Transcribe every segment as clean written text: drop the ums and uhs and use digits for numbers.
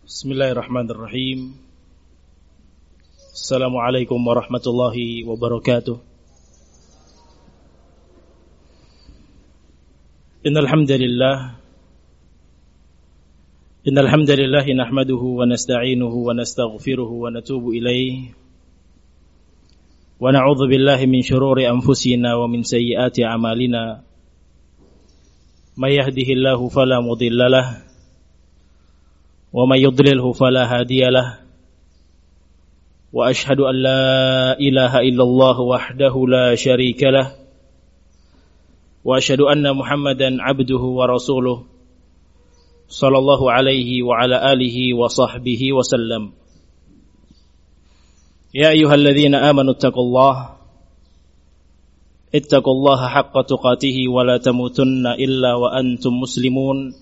Bismillahirrahmanirrahim. Assalamualaikum warahmatullahi wabarakatuh. Innal hamdalillah nahmaduhu wa nasta'inuhu wa nastaghfiruhu wa natubu ilayhi wa na'udzu billahi min shururi anfusina wa min sayyiati a'malina. May yahdihillahu fala mudilla lahu wa may yudlilhu fala hadiya lahu. Wa ashhadu an la ilaha illallah wahdahu la syarika lahu. Wa ashhadu anna Muhammadan abduhu wa rasuluh sallallahu alaihi wa ala alihi wa sahbihi wa sallam. Ya ayyuhalladzina amanu ittaqullaha haqqa tuqatih wa la tamutunna illa wa antum muslimun.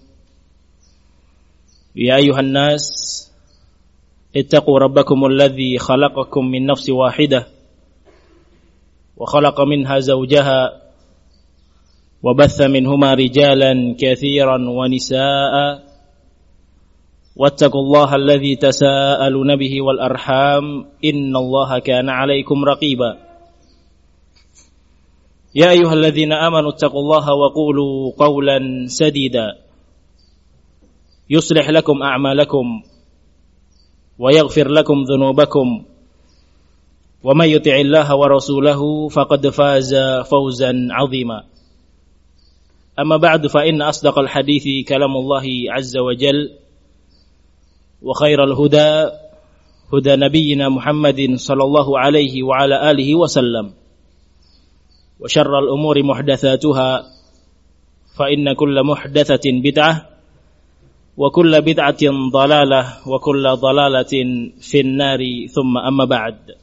Ya ayuhan nas ittaqu rabbakum alladhi khalaqakum min nafsin wahidah wa khalaqa minha zawjaha wa batha minhuma rijalan katsiran wa nisaa'a wattaqullaha alladhi tasaaluna bihi wal arham innallaha kana 'alaykum raqiba. Ya ayyuhalladzina amanu ittaqullaha wa qulu qawlan sadida yuslih lakum a'malakum wa yaghfir lakum dhunubakum wa may yuti'illaha wa rasulahu faqad faza fawzan 'azima. Amma ba'du fa inna asdaqal hadithi kalamullahi 'azza wa jalla wa khairal huda nabiyyina Muhammadin sallallahu alaihi wa ala alihi wa sallam wa syarral umuri muhdatsatuha fa inna kulla muhdatsatin bid'ah wa kulla bid'atin dalalah wa kulla dalalatin fin nari thumma amma ba'd.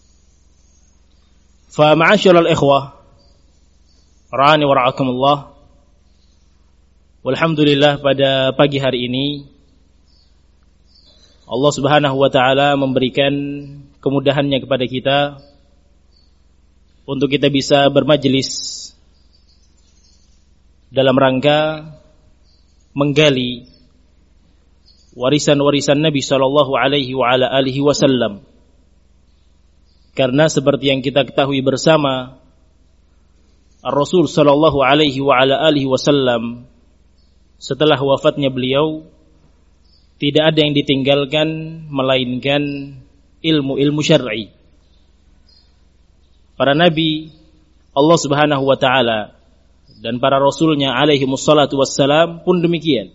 Fa ma'asyiral ikhwah ra'ani wa ra'akumullah, walhamdulillah pada pagi hari ini Allah Subhanahu wa taala memberikan kemudahannya kepada kita untuk kita bisa bermajelis dalam rangka menggali warisan-warisan Nabi sallallahu alaihi wa ala alihi wasallam. Karena seperti yang kita ketahui bersama, Rasul sallallahu alaihi wa ala alihi wasallam setelah wafatnya beliau tidak ada yang ditinggalkan melainkan ilmu-ilmu syar'i. Para nabi Allah Subhanahu wa taala dan para rasulnya alaihi wassalatu wassalam pun demikian.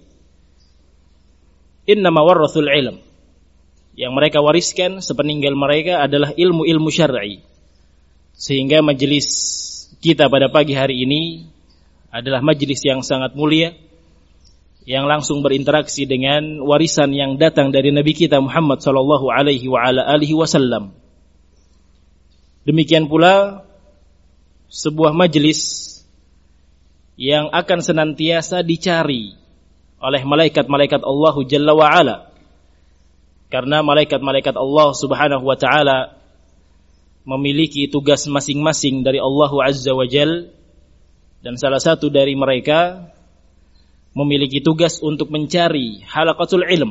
Innama warathul ilm, yang mereka wariskan sepeninggal mereka adalah ilmu-ilmu syar'i. Sehingga majelis kita pada pagi hari ini adalah majelis yang sangat mulia, yang langsung berinteraksi dengan warisan yang datang dari Nabi kita Muhammad sallallahu alaihi wa ala alihi wasallam. Demikian pula sebuah majelis yang akan senantiasa dicari oleh malaikat-malaikat Allah Jalla wa Ala. Karena malaikat-malaikat Allah Subhanahu wa taala memiliki tugas masing-masing dari Allah Azza wa Jalla, dan salah satu dari mereka memiliki tugas untuk mencari halaqatul ilm,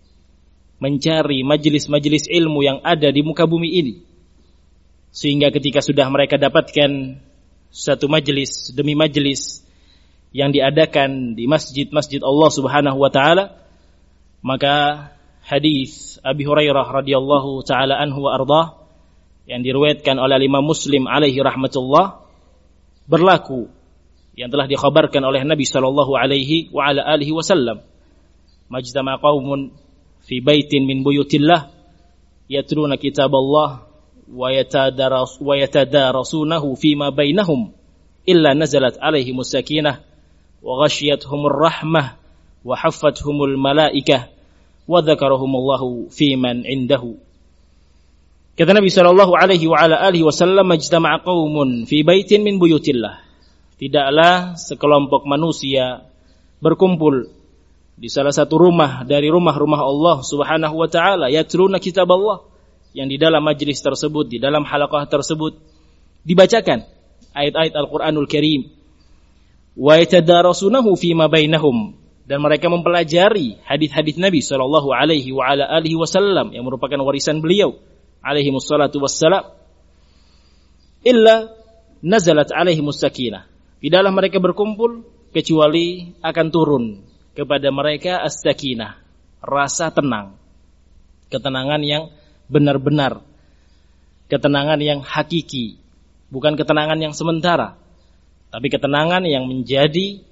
mencari majelis-majelis ilmu yang ada di muka bumi ini. Sehingga ketika sudah mereka dapatkan satu majelis demi majelis yang diadakan di masjid-masjid Allah Subhanahu wa taala, maka hadis Abi Hurairah radhiyallahu taala anhu wa ardhah yang diriwayatkan oleh Imam Muslim alaihi rahmatullah berlaku, yang telah dikhabarkan oleh Nabi sallallahu alaihi wa ala alihi wasallam, majtama qaumun fi baitin min buyutillah yatluna kitaballah wa yatadarasunahu fima bainahum illa nazalat alaihimus sakinah wa ghasyiyatuhumur rahmah wa haffathumul malaikah wa dzakarahumullahu fiman indahu. Kata Nabi sallallahu alaihi wa ala alihi wasallam, majtama'a qaumun fi baitin min buyutillah, tidaklah sekelompok manusia berkumpul di salah satu rumah dari rumah-rumah Allah Subhanahu wa taala, yatluna kitaballah, yang di dalam majlis tersebut, di dalam halaqah tersebut dibacakan ayat-ayat Al-Qur'anul Karim, wa yatadarasunahu fima bainahum, dan mereka mempelajari hadis-hadis Nabi sallallahu alaihi wa ala alihi wasallam yang merupakan warisan beliau alaihi wassalatu wassalam, illa nazalat alaihimus sakinah. Tidaklah mereka berkumpul kecuali akan turun kepada mereka as-sakinah, rasa tenang, ketenangan yang benar-benar, ketenangan yang hakiki, bukan ketenangan yang sementara, tapi ketenangan yang menjadi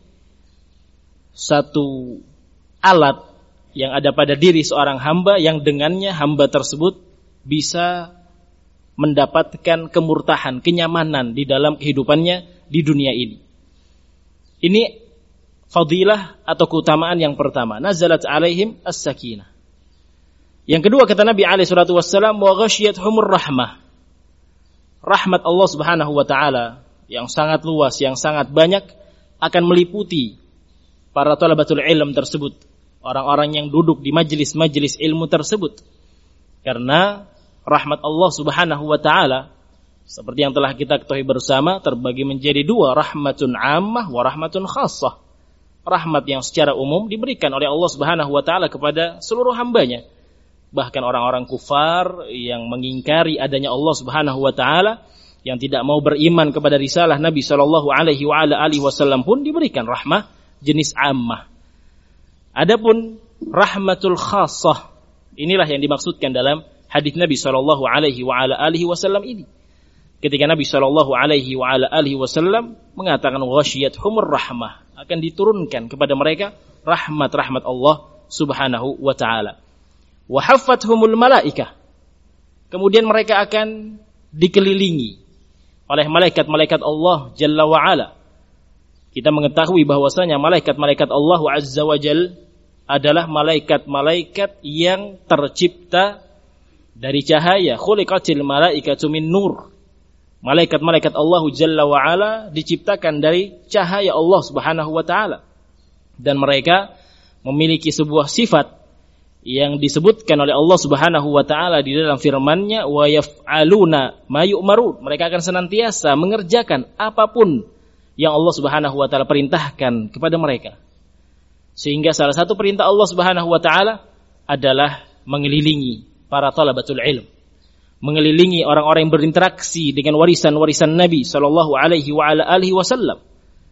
satu alat yang ada pada diri seorang hamba, yang dengannya hamba tersebut bisa mendapatkan kemurtahan, kenyamanan di dalam kehidupannya di dunia ini. Ini fadilah atau keutamaan yang pertama, nazalat alaihim as-sakinah. Yang kedua, kata Nabi alaihi salatu wassalam, wa ghasyiyatuhumur rahmah. Rahmat Allah Subhanahu wa taala yang sangat luas, yang sangat banyak akan meliputi para talabatul ilm tersebut, orang-orang yang duduk di majlis-majlis ilmu tersebut. Karena rahmat Allah Subhanahu wa taala seperti yang telah kita ketahui bersama terbagi menjadi dua, rahmatun ammah wa rahmatun khassah. Rahmat yang secara umum diberikan oleh Allah Subhanahu wa taala kepada seluruh hambanya. Bahkan orang-orang kufar yang mengingkari adanya Allah Subhanahu wa taala, yang tidak mau beriman kepada risalah Nabi sallallahu alaihi wa ala alihi wasallam pun diberikan rahmah jenis ammah. Adapun rahmatul khassah, inilah yang dimaksudkan dalam hadis Nabi sallallahu alaihi wa ala alihi wasallam ini. Ketika Nabi sallallahu alaihi wa ala alihi wasallam mengatakan ghasyiyatuhumur rahmah, akan diturunkan kepada mereka rahmat-rahmat Allah Subhanahu wa taala. Wa haffathumul malaikah. Kemudian mereka akan dikelilingi oleh malaikat-malaikat Allah Jalla wa Ala. Kita mengetahui bahwasanya malaikat-malaikat Allah Azza wa Jal adalah malaikat-malaikat yang tercipta dari cahaya. Khuliqatil malaikatu min nur. Malaikat-malaikat Allah Jalla wa Ala diciptakan dari cahaya Allah Subhanahu wa taala. Dan mereka memiliki sebuah sifat yang disebutkan oleh Allah Subhanahu wa taala di dalam firman-Nya, wa yaf'aluna ma yu'marun. Mereka akan senantiasa mengerjakan apapun yang Allah Subhanahu wa taala perintahkan kepada mereka. Sehingga salah satu perintah Allah Subhanahu wa taala adalah mengelilingi para talabatul ilm, mengelilingi orang-orang yang berinteraksi dengan warisan-warisan Nabi sallallahu alaihi wa ala alihi wasallam.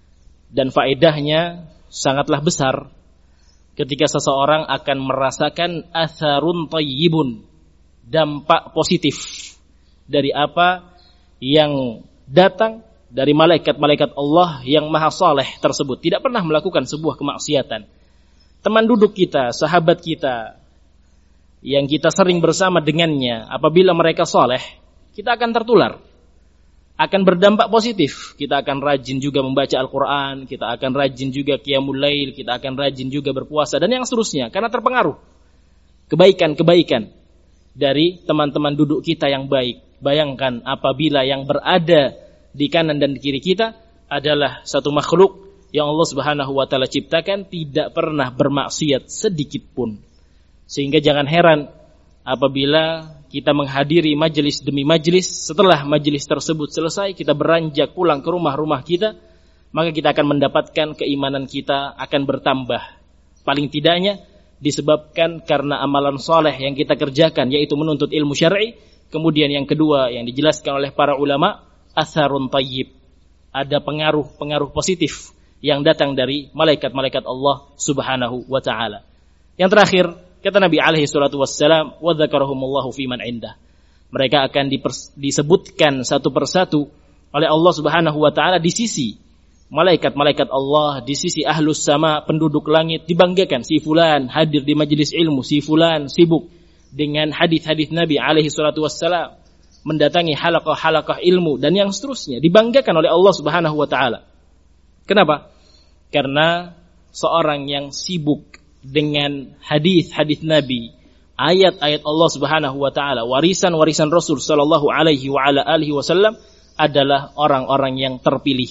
Dan faedahnya sangatlah besar ketika seseorang akan merasakan atharun thayyibun, dampak positif dari apa yang datang dari malaikat-malaikat Allah yang maha saleh tersebut, tidak pernah melakukan sebuah kemaksiatan. Teman duduk kita, sahabat kita yang kita sering bersama dengannya, apabila mereka saleh, kita akan tertular, akan berdampak positif. Kita akan rajin juga membaca Al-Quran, kita akan rajin juga qiyamul lail, kita akan rajin juga berpuasa, dan yang seterusnya, karena terpengaruh kebaikan-kebaikan dari teman-teman duduk kita yang baik. Bayangkan apabila yang berada di kanan dan di kiri kita adalah satu makhluk yang Allah Subhanahu wa taala ciptakan, tidak pernah bermaksiat sedikit pun. Sehingga jangan heran apabila kita menghadiri majelis demi majelis, setelah majelis tersebut selesai, kita beranjak pulang ke rumah-rumah kita, maka kita akan mendapatkan keimanan kita akan bertambah. Paling tidaknya disebabkan karena amalan soleh yang kita kerjakan, yaitu menuntut ilmu syar'i. Kemudian yang kedua yang dijelaskan oleh para ulama, atharun thayyib. Ada pengaruh-pengaruh positif yang datang dari malaikat-malaikat Allah Subhanahu wa ta'ala. Yang terakhir, kata Nabi alaihi salatu wassalam, wa dzakarahumullahu fi man indah. Mereka akan disebutkan satu persatu oleh Allah Subhanahu wa taala di sisi malaikat-malaikat Allah, di sisi ahlus sama, penduduk langit, dibanggakan si fulan hadir di majelis ilmu, si fulan sibuk dengan hadis-hadis Nabi alaihi salatu wassalam, mendatangi halaqah-halaqah ilmu dan yang seterusnya, dibanggakan oleh Allah Subhanahu wa taala. Kenapa? Karena seorang yang sibuk dengan hadis-hadis Nabi, ayat-ayat Allah Subhanahu wa taala, warisan-warisan Rasul sallallahu alaihi wa ala alihi wasallam adalah orang-orang yang terpilih.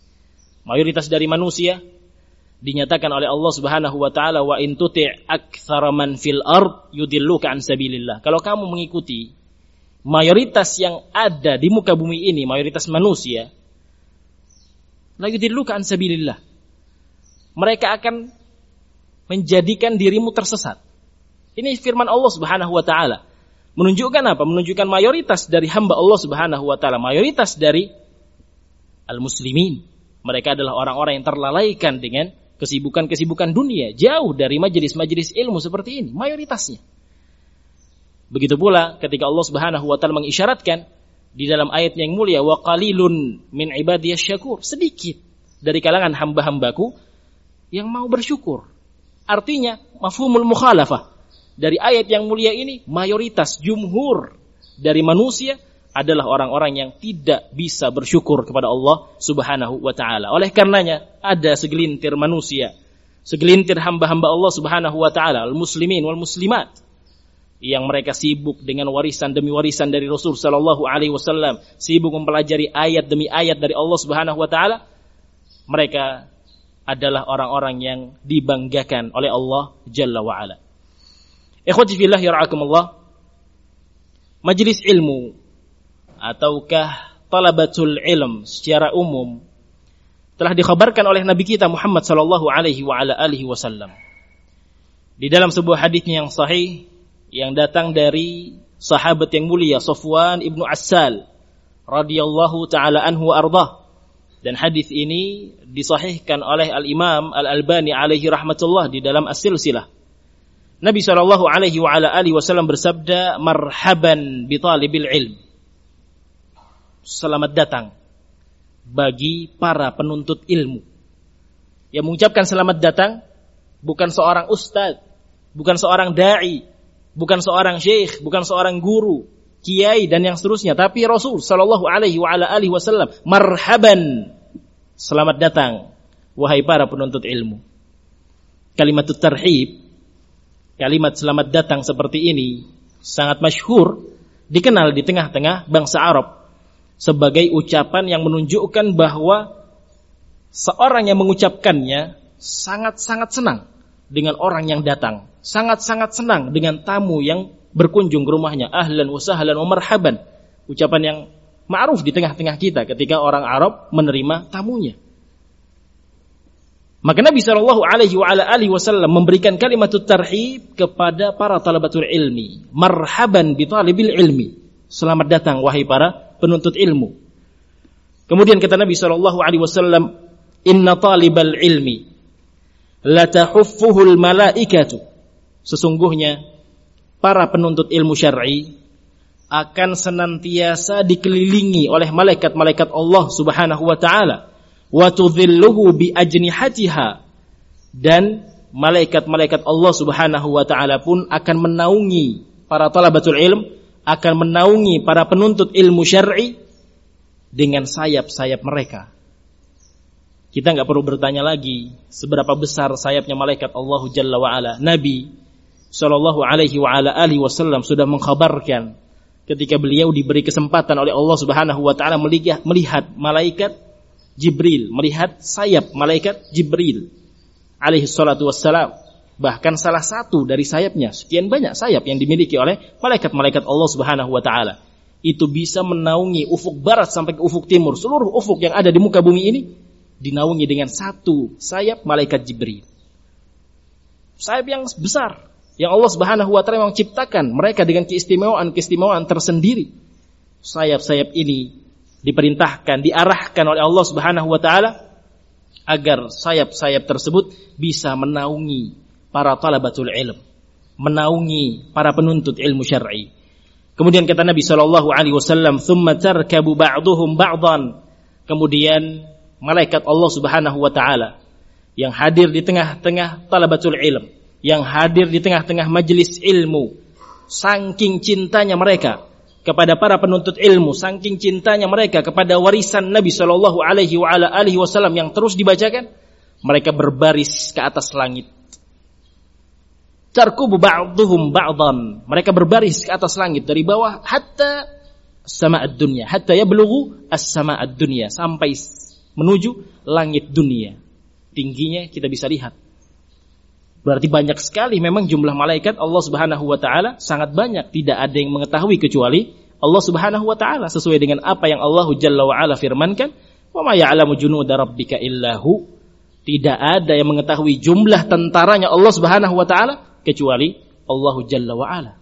Mayoritas dari manusia dinyatakan oleh Allah Subhanahu wa taala, wa in tuti' aktsara man fil ard yudilluka an sabilillah. Kalau kamu mengikuti mayoritas yang ada di muka bumi ini, mayoritas manusia, la yudilluka an sabilillah. Mereka akan menjadikan dirimu tersesat. Ini firman Allah Subhanahu wa taala. Menunjukkan apa? Menunjukkan mayoritas dari hamba Allah Subhanahu wa taala, mayoritas dari al-muslimin. Mereka adalah orang-orang yang terlalaikan dengan kesibukan-kesibukan dunia, jauh dari majelis-majelis ilmu seperti ini, mayoritasnya. Begitu pula ketika Allah Subhanahu wa taala mengisyaratkan di dalam ayat yang mulia, wa qalilun min ibadiyasy syakur, sedikit dari kalangan hamba-hambaku yang mau bersyukur. Artinya mafhumul mukhalafah dari ayat yang mulia ini, mayoritas jumhur dari manusia adalah orang-orang yang tidak bisa bersyukur kepada Allah Subhanahu wa taala. Oleh karenanya ada segelintir manusia, segelintir hamba-hamba Allah Subhanahu wa taala, al-muslimin wal muslimat, yang mereka sibuk dengan warisan demi warisan dari Rasul sallallahu alaihi wasallam, sibuk mempelajari ayat demi ayat dari Allah Subhanahu wa taala. Mereka adalah orang-orang yang dibanggakan oleh Allah Jalla wa ala. Ikhwati fillah yarhakumullah, majelis ilmu ataukah talabatul ilm secara umum telah dikhabarkan oleh Nabi kita Muhammad sallallahu alaihi wa ala alihi wasallam di dalam sebuah hadisnya yang sahih yang datang dari sahabat yang mulia Safwan ibnu Assal radhiyallahu taala anhu wa ardhah, dan hadis ini disahihkan oleh Al-Imam Al-Albani alaihi rahmatullah di dalam As-Silsilah. Nabi sallallahu alaihi wa ala alihi wasallam bersabda, marhaban bi talibil ilm, selamat datang bagi para penuntut ilmu. Yang mengucapkan selamat datang bukan seorang ustadz, bukan seorang dai, bukan seorang syekh, bukan seorang guru, kiai dan yang seterusnya, tapi Rasul sallallahu alaihi wa ala alihi wasallam, marhaban, selamat datang wahai para penuntut ilmu. Kalimatut tarhib, kalimat selamat datang seperti ini sangat masyhur, dikenal di tengah-tengah bangsa Arab sebagai ucapan yang menunjukkan bahwa seorang yang mengucapkannya sangat-sangat senang dengan orang yang datang, sangat-sangat senang dengan tamu yang berkunjung ke rumahnya. Ahlan wa sahlan wa marhaban, ucapan yang ma'ruf di tengah-tengah kita ketika orang Arab menerima tamunya. Maka Nabi sallallahu alaihi wa ala alihi wasallam memberikan kalimatut tarhib kepada para talabatul ilmi. Marhaban bi talibil ilmi, selamat datang wahai para penuntut ilmu. Kemudian kata Nabi sallallahu alaihi wasallam, inna talibal ilmi la tahuffuhul malaikatu, sesungguhnya para penuntut ilmu syar'i akan senantiasa dikelilingi oleh malaikat-malaikat Allah Subhanahu wa taala, wa tudhilluhu bi ajnihatiha, dan malaikat-malaikat Allah Subhanahu wa taala pun akan menaungi para talabatul ilm, akan menaungi para penuntut ilmu syar'i dengan sayap-sayap mereka. Kita enggak perlu bertanya lagi seberapa besar sayapnya malaikat Allah Jalla wa ala. Nabi sallallahu alaihi wa ala alihi wasallam sudah mengkhabarkan ketika beliau diberi kesempatan oleh Allah Subhanahu wa taala melihat malaikat Jibril, melihat sayap malaikat Jibril alaihi salatu wassalam. Bahkan salah satu dari sayapnya, sekian banyak sayap yang dimiliki oleh malaikat-malaikat Allah Subhanahu wa taala, itu bisa menaungi ufuk barat sampai ke ufuk timur. Seluruh ufuk yang ada di muka bumi ini dinaungi dengan satu sayap malaikat Jibril. Sayap yang besar yang Allah Subhanahu wa taala menciptakan mereka dengan keistimewaan tersendiri. Sayap-sayap ini diperintahkan, diarahkan oleh Allah Subhanahu wa taala agar sayap-sayap tersebut bisa menaungi para talabatul ilm, menaungi para penuntut ilmu syar'i. Kemudian kata Nabi sallallahu alaihi wasallam, "Tsumma tarkabu ba'dhuhum ba'dhan." Kemudian malaikat Allah Subhanahu wa taala yang hadir di tengah-tengah talabatul ilm, yang hadir di tengah-tengah majelis ilmu, saking cintanya mereka kepada para penuntut ilmu, saking cintanya mereka kepada warisan Nabi sallallahu alaihi wa ala alihi wasallam yang terus dibacakan, mereka berbaris ke atas langit. Tarkubu ba'dhuhum ba'dhan, mereka berbaris ke atas langit dari bawah hatta sama'ad dunya, hatta yablughu as-sama'ad dunya, sampai menuju langit dunia. Tingginya kita bisa lihat. Berarti banyak sekali memang jumlah malaikat Allah Subhanahu wa taala, sangat banyak, tidak ada yang mengetahui kecuali Allah Subhanahu wa taala, sesuai dengan apa yang Allah Jalla wa ala firmankan, "Wa ma ya'lamu junuda rabbika illahu." Tidak ada yang mengetahui jumlah tentaranya Allah Subhanahu wa taala kecuali Allah Jalla wa ala.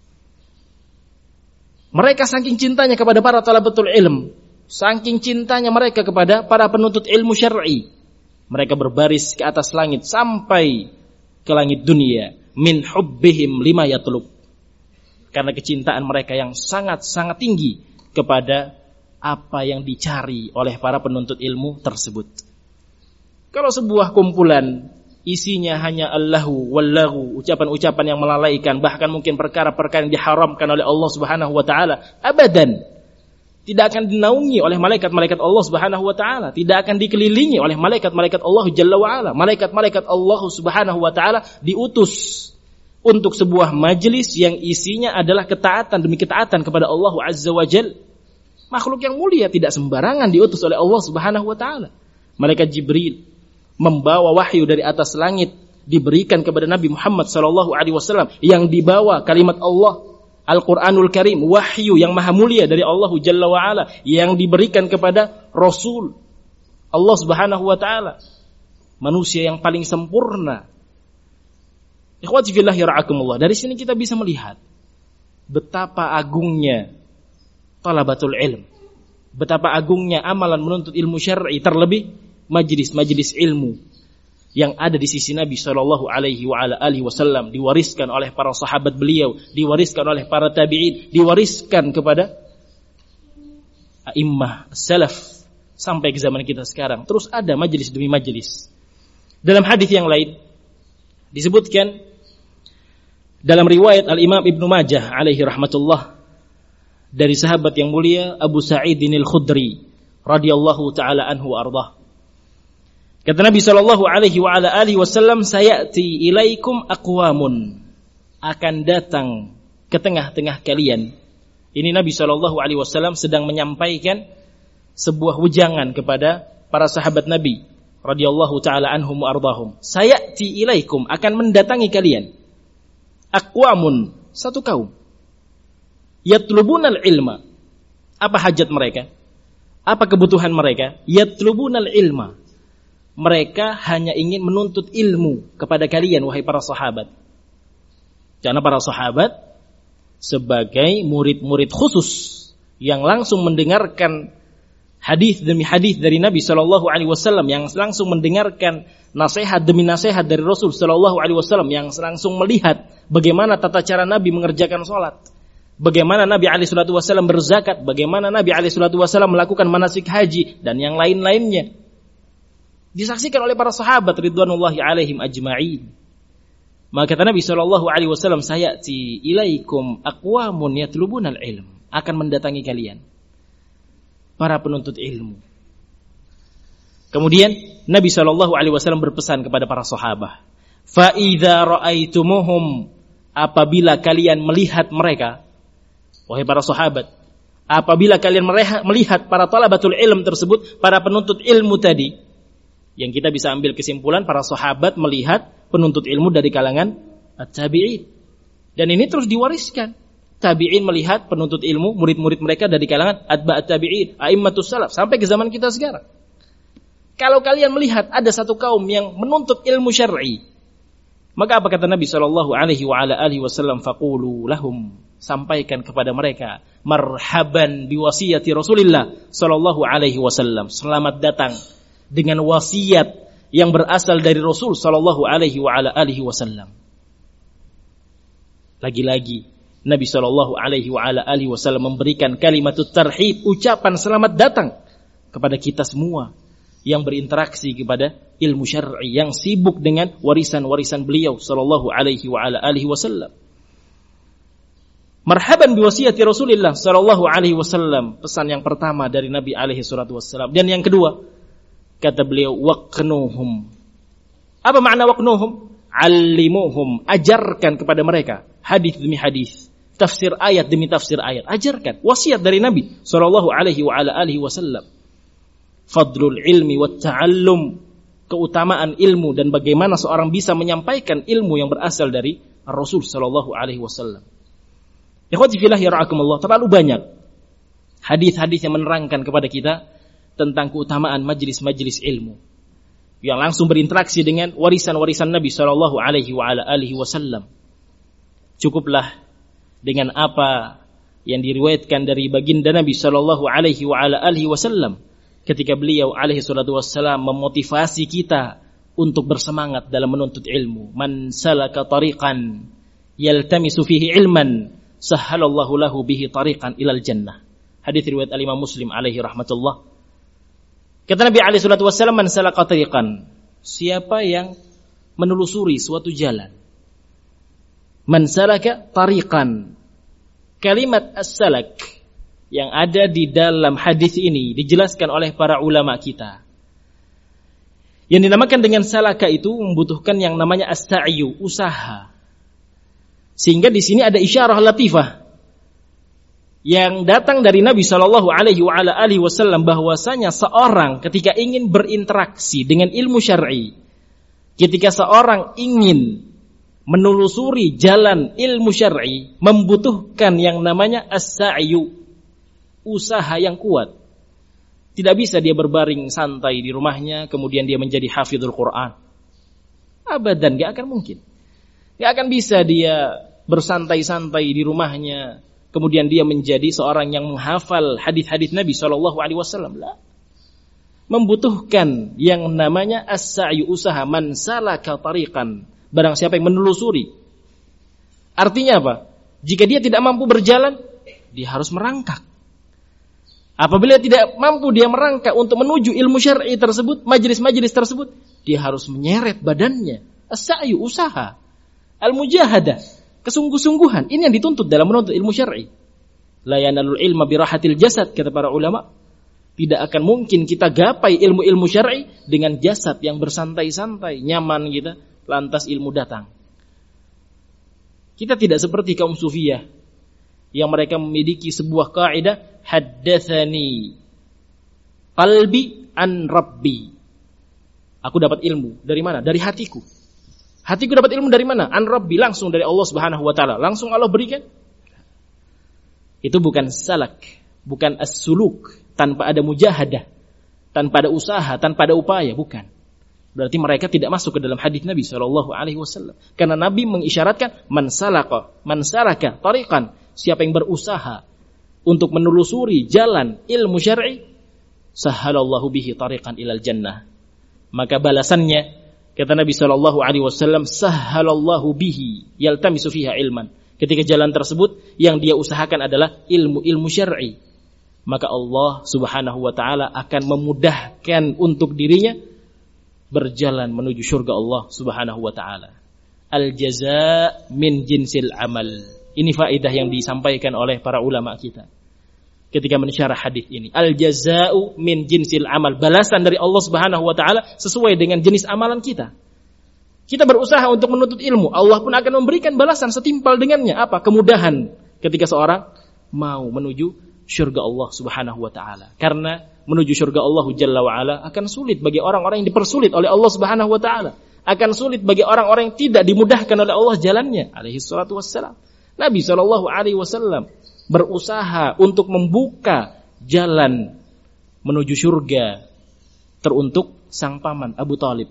Mereka saking cintanya kepada para talabatul ilm, saking cintanya mereka kepada para penuntut ilmu syar'i, mereka berbaris ke atas langit sampai ke langit dunia, min hubbihim lima yatlub. Karena kecintaan mereka yang sangat-sangat tinggi kepada apa yang dicari oleh para penuntut ilmu tersebut. Kalau sebuah kumpulan isinya hanya allahu wallahu, ucapan-ucapan yang melalaikan, bahkan mungkin perkara-perkara yang diharamkan oleh Allah Subhanahu wa taala, abadan tidak akan dinaungi oleh malaikat-malaikat Allah Subhanahu wa taala, tidak akan dikelilingi oleh malaikat-malaikat Allah Jalla wa ala. Malaikat-malaikat Allah Subhanahu wa taala diutus untuk sebuah majelis yang isinya adalah ketaatan demi ketaatan kepada Allah Azza wa Jalla. Makhluk yang mulia tidak sembarangan diutus oleh Allah Subhanahu wa taala. Malaikat Jibril membawa wahyu dari atas langit diberikan kepada Nabi Muhammad sallallahu alaihi wasallam yang dibawa kalimat Allah Al-Qur'anul Karim, wahyu yang maha mulia dari Allah Jalla wa ala yang diberikan kepada Rasul Allah Subhanahu wa taala, manusia yang paling sempurna. Ikhwati fillah yara'akumullah, dari sini kita bisa melihat betapa agungnya talabatul ilm, betapa agungnya amalan menuntut ilmu syar'i, terlebih majlis-majlis ilmu yang ada di sisi Nabi sallallahu alaihi wasallam, diwariskan oleh para sahabat beliau, diwariskan oleh para tabi'in, diwariskan kepada a'immah salaf sampai ke zaman kita sekarang. Terus ada majlis demi majlis. Dalam hadis yang lain disebutkan dalam riwayat Al-Imam Ibnu Majah alaihi rahmatullah dari sahabat yang mulia Abu Sa'idin Al-Khudri radhiyallahu taala anhu ardah. Kata Nabi sallallahu alaihi wasallam, sayati ilaikum aqwamun, akan datang ke tengah-tengah kalian. Ini Nabi sallallahu alaihi wasallam sedang menyampaikan sebuah wejangan kepada para sahabat Nabi radhiyallahu taala anhum wa ardahum. Sayati ilaikum, akan mendatangi kalian. Aqwamun, satu kaum. Yatlubunal ilma. Apa hajat mereka? Apa kebutuhan mereka? Yatlubunal ilma. Mereka hanya ingin menuntut ilmu kepada kalian, wahai para sahabat. Karena para sahabat sebagai murid-murid khusus yang langsung mendengarkan hadis demi hadis dari Nabi sallallahu alaihi wasallam, yang langsung mendengarkan nasihat demi nasihat dari Rasul sallallahu alaihi wasallam, yang langsung melihat bagaimana tata cara Nabi mengerjakan salat, bagaimana Nabi alaihi salatu wasallam berzakat, bagaimana Nabi alaihi salatu wasallam melakukan manasik haji dan yang lain-lainnya. Disaksikan oleh para sahabat ridwanullahi alaihim ajma'in. Maka kata Nabi sallallahu alaihi wasallam, sayati ilaikum aqwamun yatlubunal ilm, akan mendatangi kalian para penuntut ilmu. Kemudian Nabi sallallahu alaihi wasallam berpesan kepada para sahabat, fa idza ra'aitumuhum, apabila kalian melihat mereka, wahai para sahabat, apabila kalian melihat para talabatul ilm tersebut, para penuntut ilmu tadi, yang kita bisa ambil kesimpulan para sahabat melihat penuntut ilmu dari kalangan at-tabi'in. Dan ini terus diwariskan. Tabi'in melihat penuntut ilmu, murid-murid mereka dari kalangan atba'at tabi'in, a'immatus salaf, sampai ke zaman kita sekarang. Kalau kalian melihat ada satu kaum yang menuntut ilmu syar'i, maka apa kata Nabi sallallahu alaihi wasallam, faqulu lahum, sampaikan kepada mereka, marhaban biwasiyati Rasulillah sallallahu alaihi wasallam, selamat datang dengan wasiat yang berasal dari Rasul sallallahu alaihi wasallam. Lagi-lagi Nabi sallallahu alaihi wasallam memberikan kalimatut tarhib, ucapan selamat datang kepada kita semua yang berinteraksi kepada ilmu syar'i, yang sibuk dengan warisan-warisan beliau sallallahu alaihi wasallam. Marhaban biwasiyati Rasulillah sallallahu alaihi wasallam, pesan yang pertama dari Nabi alaihi salatu wasallam. Dan yang kedua, kata beliau, waqnuhum. Apa makna waqnuhum? Allimuhum, ajarkan kepada mereka hadis demi hadis, tafsir ayat demi tafsir ayat, ajarkan. Wasiat dari Nabi sallallahu alaihi wasallam. Fadlul ilmi wat ta'allum, keutamaan ilmu dan bagaimana seorang bisa menyampaikan ilmu yang berasal dari Rasul sallallahu alaihi wasallam. Ikhwati fillah yara'akumullah, terlalu banyak hadis-hadis yang menerangkan kepada kita tentang keutamaan majlis-majlis ilmu. yang langsung berinteraksi dengan warisan-warisan Nabi sallallahu alaihi wasallam. Cukuplah dengan apa yang diriwayatkan dari baginda Nabi sallallahu alaihi wasallam ketika beliau alaihi salatu wassalam memotivasi kita untuk bersemangat dalam menuntut ilmu. Man salaka tariqan yaltamisu fihi ilman sahhalallahu lahu bihi tariqan ilal jannah. Hadis riwayat Al-Imam Muslim alaihi rahmatullah. Kata Nabi alaihi salatu wassalam, man salaka tariqan, siapa yang menelusuri suatu jalan. Man salaka tariqan. Kalimat as-salak yang ada di dalam hadis ini dijelaskan oleh para ulama kita. Yang dinamakan dengan salaka itu membutuhkan yang namanya as-sa'yu, usaha. Sehingga di sini ada isyarah latifah yang datang dari Nabi sallallahu alaihi wasallam bahwasanya seorang ketika ingin berinteraksi dengan ilmu syar'i, ketika seorang ingin menelusuri jalan ilmu syar'i, membutuhkan yang namanya as-sa'yu, usaha yang kuat. Tidak bisa dia berbaring santai di rumahnya kemudian dia menjadi hafizul Quran. Abadan, gak akan mungkin. Gak akan bisa dia bersantai-santai di rumahnya kemudian dia menjadi seorang yang menghafal hadis-hadis Nabi SAW. Membutuhkan yang namanya as-sa'yu, usaha. Man salaka tariqan, barang siapa yang menelusuri. Artinya apa? Jika dia tidak mampu berjalan, dia harus merangkak. Apabila tidak mampu dia merangkak untuk menuju ilmu syar'i tersebut, majelis-majelis tersebut, dia harus menyeret badannya. As-sa'yu, usaha. Al-mujahadah, kesungguh-sungguhan. Ini yang dituntut dalam menuntut ilmu syar'i. La yanalul ilma birahatil jasad, kata para ulama. Tidak akan mungkin kita gapai ilmu-ilmu syar'i dengan jasad yang bersantai-santai, nyaman kita, lantas ilmu datang. Kita tidak seperti kaum sufiyah yang mereka memiliki sebuah kaidah, haddatsani qalbi an rabbi. Aku dapat ilmu dari mana? Dari hatiku. Hatiku dapat ilmu dari mana? An rabbi, langsung dari Allah Subhanahu wa taala. Langsung Allah berikan. Itu bukan salak, bukan as-suluk, tanpa ada mujahadah, tanpa ada usaha, tanpa ada upaya, bukan. Berarti mereka tidak masuk ke dalam hadis Nabi sallallahu alaihi wasallam. Karena Nabi mengisyaratkan man salaka tariqan, siapa yang berusaha untuk menelusuri jalan ilmu syar'i, sahhalallahu bihi tariqan ilal jannah. Maka balasannya, kata Nabi sallallahu alaihi wasallam, sahhalallahu bihi yaltamisu fiha ilman. Ketika jalan tersebut yang dia usahakan adalah ilmu-ilmu syar'i, maka Allah Subhanahu wa taala akan memudahkan untuk dirinya berjalan menuju surga Allah Subhanahu wa taala. Al-jazaa min jinsil amal. Ini faedah yang disampaikan oleh para ulama kita ketika mensyarah hadis ini. Al-jazaa'u min jinsil amal. Balasan dari Allah Subhanahu wa taala sesuai dengan jenis amalan kita. Kita berusaha untuk menuntut ilmu, Allah pun akan memberikan balasan setimpal dengannya. Apa? Kemudahan ketika seorang mau menuju syurga Allah Subhanahu wa taala. Karena menuju syurga Allah Jalla wa ala akan sulit bagi orang-orang yang dipersulit oleh Allah Subhanahu wa taala. Akan sulit bagi orang-orang yang tidak dimudahkan oleh Allah jalannya, alaihi salatu wassalam. Nabi sallallahu alaihi wasallam berusaha untuk membuka jalan menuju syurga teruntuk sang paman Abu Thalib.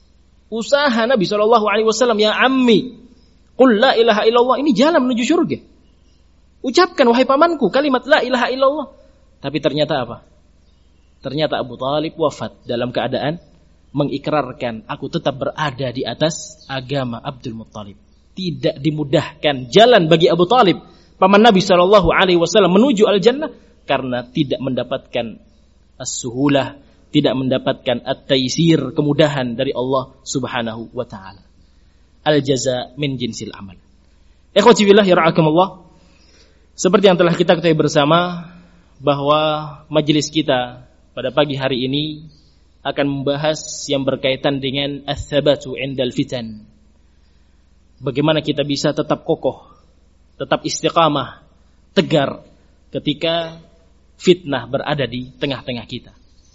Usaha Nabi sallallahu alaihi wasallam, ya ammi, qul la ilaha illallah, ini jalan menuju syurga. Ucapkan wahai pamanku kalimat la ilaha illallah. Tapi ternyata apa? Ternyata Abu Thalib wafat dalam keadaan mengikrarkan aku tetap berada di atas agama Abdul Muttalib. Tidak dimudahkan jalan bagi Abu Thalib, paman Nabi sallallahu alaihi wasallam, menuju al-jannah karena tidak mendapatkan as-suhulah, tidak mendapatkan at-taysir, kemudahan dari Allah Subhanahu wa taala. Al-jazaa min jinsil amal. Ikhwati fillah yara'akumullah. Seperti yang telah kita ketahui bersama bahwa majelis kita pada pagi hari ini akan membahas yang berkaitan dengan ats-tsabatu 'indal fitan. Bagaimana kita bisa tetap kokoh, tetap istiqamah, tegar ketika fitnah berada di tengah-tengah kita.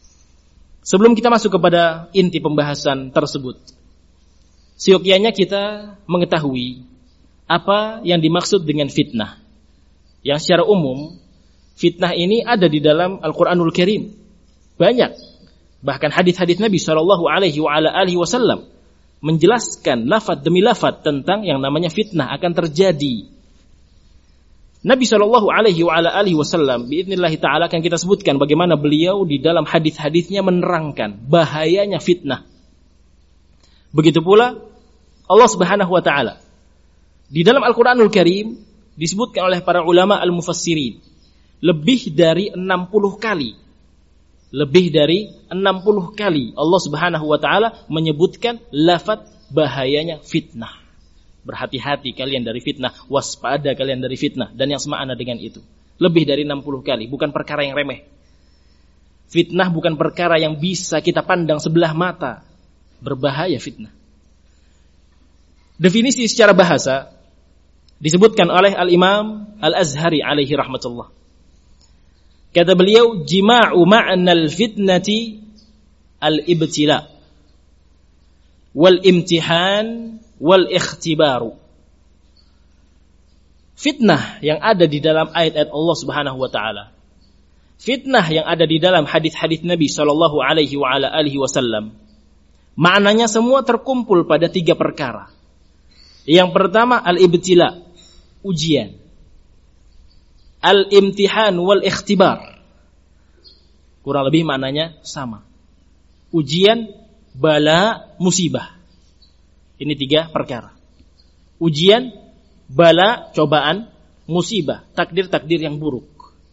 Sebelum kita masuk kepada inti pembahasan tersebut, seyogyanya kita mengetahui apa yang dimaksud dengan fitnah. Yang secara umum, fitnah ini ada di dalam Al-Quranul Karim. Banyak Bahkan hadis-hadis Nabi sallallahu alaihi wasallam menjelaskan lafaz demi lafaz tentang yang namanya fitnah akan terjadi. Nabi sallallahu alaihi wasallam biidznillah taala akan kita sebutkan bagaimana beliau di dalam hadis-hadisnya menerangkan bahayanya fitnah. Begitu pula Allah Subhanahu wa taala di dalam Al-Qur'anul Karim disebutkan oleh para ulama al-mufassirin lebih dari 60 kali. Lebih dari 60 kali Allah Subhanahu wa taala menyebutkan lafaz bahayanya fitnah. Berhati-hati kalian dari fitnah, waspada kalian dari fitnah, dan yang semakna dengan itu. Lebih dari 60 kali, bukan perkara yang remeh. Fitnah bukan perkara yang bisa kita pandang sebelah mata. Berbahaya fitnah. Definisi secara bahasa disebutkan oleh Al-Imam Al-Azhari alaihi rahmatullah. Kata beliau, jima'u ma'nal fitnati al-ibtila wal imtihan wal ikhtibaru. Fitnah yang ada di dalam ayat-ayat Allah Subhanahu wa taala. Fitnah yang ada di dalam hadis-hadis Nabi sallallahu alaihi wasallam. Maknanya semua terkumpul pada 3 perkara. Yang pertama al-ibtila, ujian. Al-imtihan wal ikhtibar. Kurang lebih maknanya sama. Ujian, bala, musibah. Ini 3 perkara. Ujian, bala, cobaan, musibah, takdir-takdir yang buruk.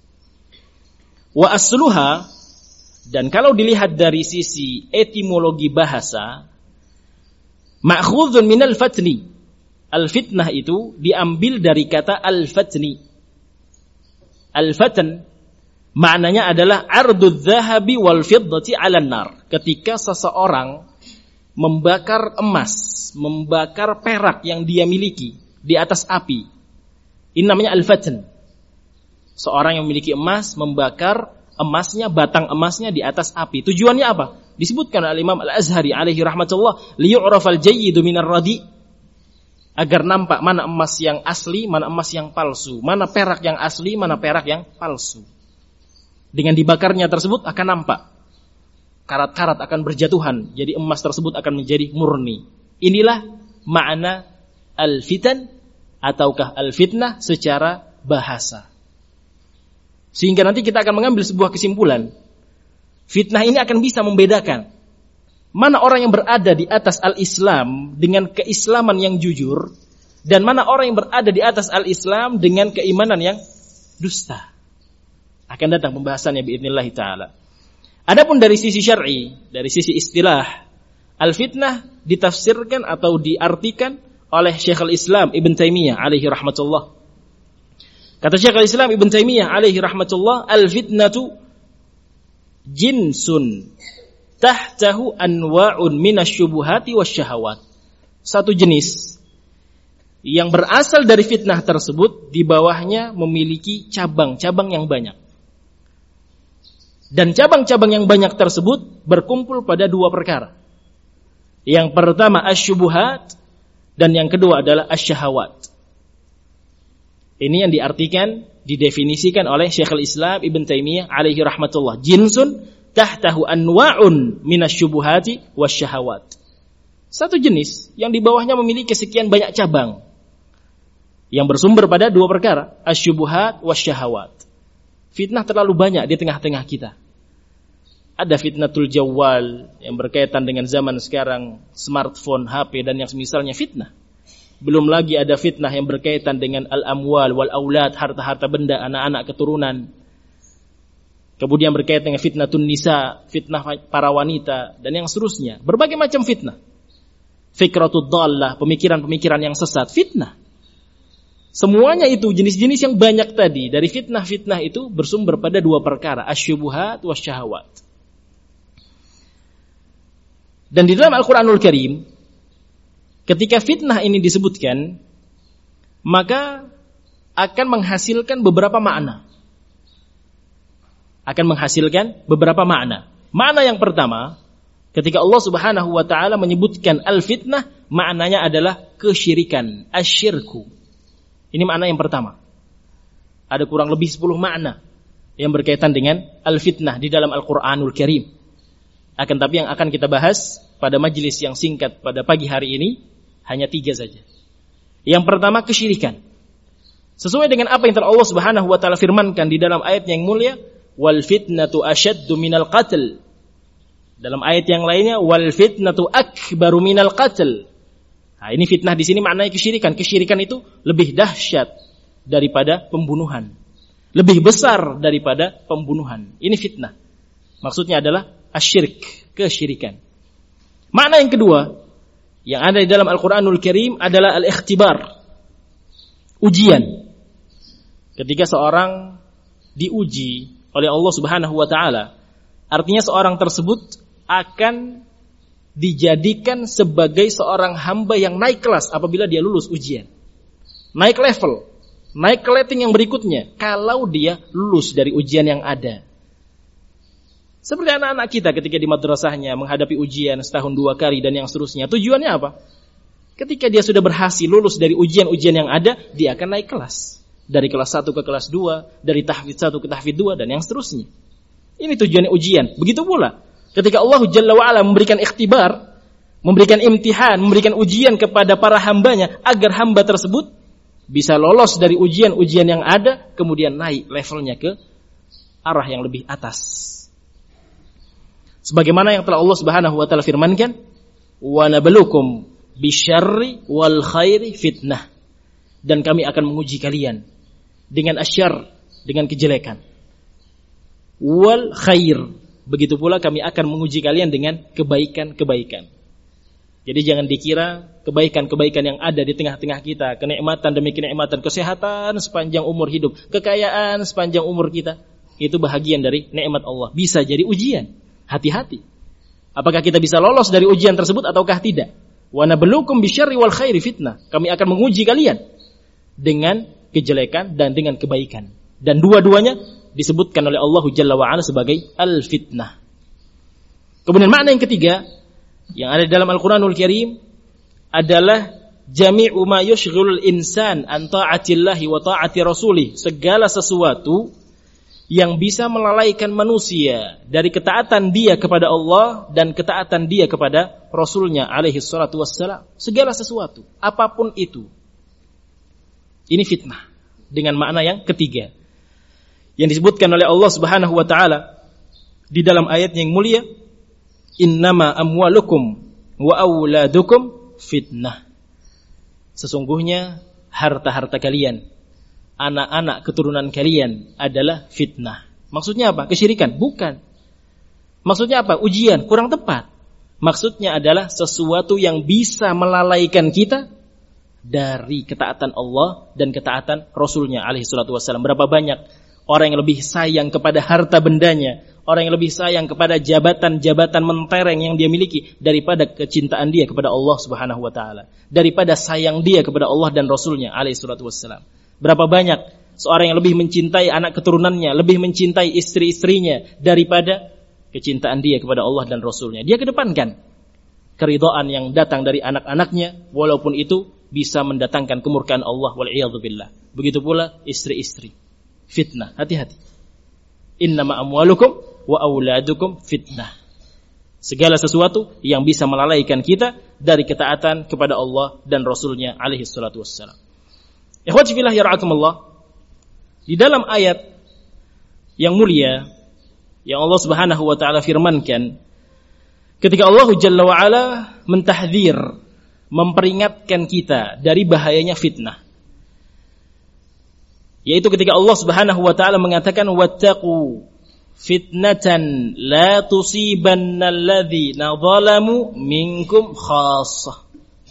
Wa asluha, dan kalau dilihat dari sisi etimologi bahasa, ma'khudhun minal fatni. Al-fitnah itu diambil dari kata al-fatni. Al-fatn maknanya adalah ardudz zahabi wal fiddati 'alan nar. Ketika seseorang membakar emas, membakar perak yang dia miliki di atas api. Ini namanya al-fatn. Seorang yang memiliki emas membakar emasnya, batang emasnya di atas api. Tujuannya apa? Disebutkan oleh Imam Al-Azhari alaihi rahmatullah, liyu'rafal jayyidu minar radi, agar nampak mana emas yang asli, mana emas yang palsu, mana perak yang asli, mana perak yang palsu. Dengan dibakarnya tersebut akan nampak karat-karat akan berjatuhan, jadi emas tersebut akan menjadi murni. Inilah makna al-fitan ataukah al-fitnah secara bahasa. Sehingga nanti kita akan mengambil sebuah kesimpulan. Fitnah ini akan bisa membedakan mana orang yang berada di atas al-Islam dengan keislaman yang jujur, dan mana orang yang berada di atas al-Islam dengan keimanan yang dusta. Akan datang pembahasannya biidznillah ta'ala. Adapun dari sisi syar'i, dari sisi istilah, al-fitnah ditafsirkan atau diartikan oleh Syekhul Islam Ibn Taimiyah alaihi rahmatullah. Kata Syekhul Islam Ibn Taimiyah alaihi rahmatullah, al-fitnatu jinsun tahtahu anwa'un minasyubuhati wasyahawat. Satu jenis yang berasal dari fitnah tersebut, di bawahnya memiliki cabang-cabang yang banyak. Dan cabang-cabang yang banyak tersebut berkumpul pada 2 perkara. Yang pertama asyubuhat, dan yang kedua adalah asyahawat. Ini yang diartikan, didefinisikan oleh Syekhul Islam Ibn Taimiyah alaihi rahmatullah. Jinsun tahtahu anwa'un minasyubuhati wasyahawat. Satu jenis yang di bawahnya memiliki sekian banyak cabang, yang bersumber pada 2 perkara, asyubuhat wasyahawat. Fitnah terlalu banyak di tengah-tengah kita. Ada fitnatul jawwal yang berkaitan dengan zaman sekarang, smartphone, HP dan yang semisalnya fitnah. Belum lagi ada fitnah yang berkaitan dengan al-amwal wal aulad, harta-harta benda, anak-anak keturunan. Kemudian berkaitan dengan fitnatun nisa, fitnah para wanita dan yang seterusnya. Berbagai macam fitnah. Fikratud dhallah, pemikiran-pemikiran yang sesat, fitnah. Semuanya itu jenis-jenis yang banyak tadi dari fitnah-fitnah itu bersumber pada 2 perkara, asyubuhat wasyahawat. Dan di dalam Al-Qur'anul Karim, ketika fitnah ini disebutkan, maka akan menghasilkan beberapa makna. Akan menghasilkan beberapa makna. Makna yang pertama, ketika Allah Subhanahu wa taala menyebutkan al-fitnah, maknanya adalah kesyirikan, asyirku. Ini makna yang pertama. Ada kurang lebih 10 makna yang berkaitan dengan al-fitnah di dalam Al-Qur'anul Karim. Akan tapi yang akan kita bahas pada majelis yang singkat pada pagi hari ini hanya 3 saja. Yang pertama, kesyirikan. Sesuai dengan apa yang telah Allah Subhanahu wa taala firmankan di dalam ayat yang mulia, wal fitnatu asyaddu minal qatl. Dalam ayat yang lainnya, wal fitnatu akbaru minal qatl. Nah, ini fitnah di sini maknanya kesyirikan. Kesyirikan itu lebih dahsyat daripada pembunuhan. Lebih besar daripada pembunuhan. Ini fitnah. Maksudnya adalah asyirk, kesyirikan. Makna yang kedua yang ada di dalam Al-Qur'anul Karim adalah al-ikhtibar. Ujian. Ketika seorang diuji oleh Allah Subhanahu wa taala, artinya seorang tersebut akan dijadikan sebagai seorang hamba yang naik kelas apabila dia lulus ujian. Naik level, naik ke rating yang berikutnya kalau dia lulus dari ujian yang ada. Seperti anak-anak kita ketika di madrasahnya menghadapi ujian setahun 2 kali dan yang seterusnya. Tujuannya apa? Ketika dia sudah berhasil lulus dari ujian-ujian yang ada, dia akan naik kelas. Dari kelas 1 ke kelas 2, dari tahfidz 1 ke tahfidz 2 dan yang seterusnya. Ini tujuannya ujian. Begitu pula ketika Allah Jalla wa'ala memberikan ikhtibar, memberikan imtihan, memberikan ujian kepada para hambanya agar hamba tersebut bisa lolos dari ujian-ujian yang ada, kemudian naik levelnya ke arah yang lebih atas. Sebagaimana yang telah Allah Subhanahu wa taala firmankan, wa nabluukum bisyarri wal khairi fitnah. Dan kami akan menguji kalian dengan asyar, dengan kejelekan. Wal khair, begitu pula kami akan menguji kalian dengan kebaikan-kebaikan. Jadi jangan dikira kebaikan-kebaikan yang ada di tengah-tengah kita, kenikmatan demi kenikmatan, kesehatan sepanjang umur hidup, kekayaan sepanjang umur kita, itu bahagian dari nikmat Allah. Bisa jadi ujian. Hati-hati. Apakah kita bisa lolos dari ujian tersebut ataukah tidak? Wa nabluukum bisyarri wal khairi fitnah. Kami akan menguji kalian dengan kejelekan dan dengan kebaikan. Dan dua-duanya disebutkan oleh Allah Jalla wa Ala sebagai al-fitnah. Kemudian makna yang ketiga yang ada di dalam Al-Qur'anul Karim adalah jami'u ma yushghilul insan an ta'atillahi wa ta'ati rasulih. Segala sesuatu yang bisa melalaikan manusia dari ketaatan dia kepada Allah dan ketaatan dia kepada Rasulnya alaihi salatu wassalam. Segala sesuatu, apapun itu. Ini fitnah. Dengan makna yang ketiga yang disebutkan oleh Allah Subhanahu wa taala di dalam ayat yang mulia, innama amwalukum wa auladukum fitnah. Sesungguhnya harta-harta kalian, anak-anak keturunan kalian adalah fitnah. Maksudnya apa? Kesyirikan? Bukan. Maksudnya apa? Ujian? Kurang tepat. Maksudnya adalah sesuatu yang bisa melalaikan kita dari ketaatan Allah dan ketaatan Rasulnya alaihi salatu wassalam. Berapa banyak orang yang lebih sayang kepada harta bendanya, orang yang lebih sayang kepada jabatan-jabatan mentereng yang dia miliki daripada kecintaan dia kepada Allah Subhanahu wa taala, daripada sayang dia kepada Allah dan Rasulnya alaihi salatu wassalam. Berapa banyak seorang yang lebih mencintai anak keturunannya, lebih mencintai istri-istrinya daripada kecintaan dia kepada Allah dan Rasulnya. Dia kedepankan keridhaan yang datang dari anak-anaknya, walaupun itu bisa mendatangkan kemurkaan Allah wal'iyadzubillah. Begitu pula istri-istri. Fitnah, hati-hati. Innama amwalukum wa auladukum fitnah. Segala sesuatu yang bisa melalaikan kita dari ketaatan kepada Allah dan Rasulnya alaihi salatu wassalam. Ikhwati fillah yara'akumullah, di dalam ayat yang mulia yang Allah Subhanahu wa taala firmankan ketika Allah Jalla wa Ala mentahdzir, memperingatkan kita dari bahayanya fitnah, yaitu ketika Allah Subhanahu wa taala mengatakan wattaqu fitnatan la tusibanna alladhina zalamu minkum khassah.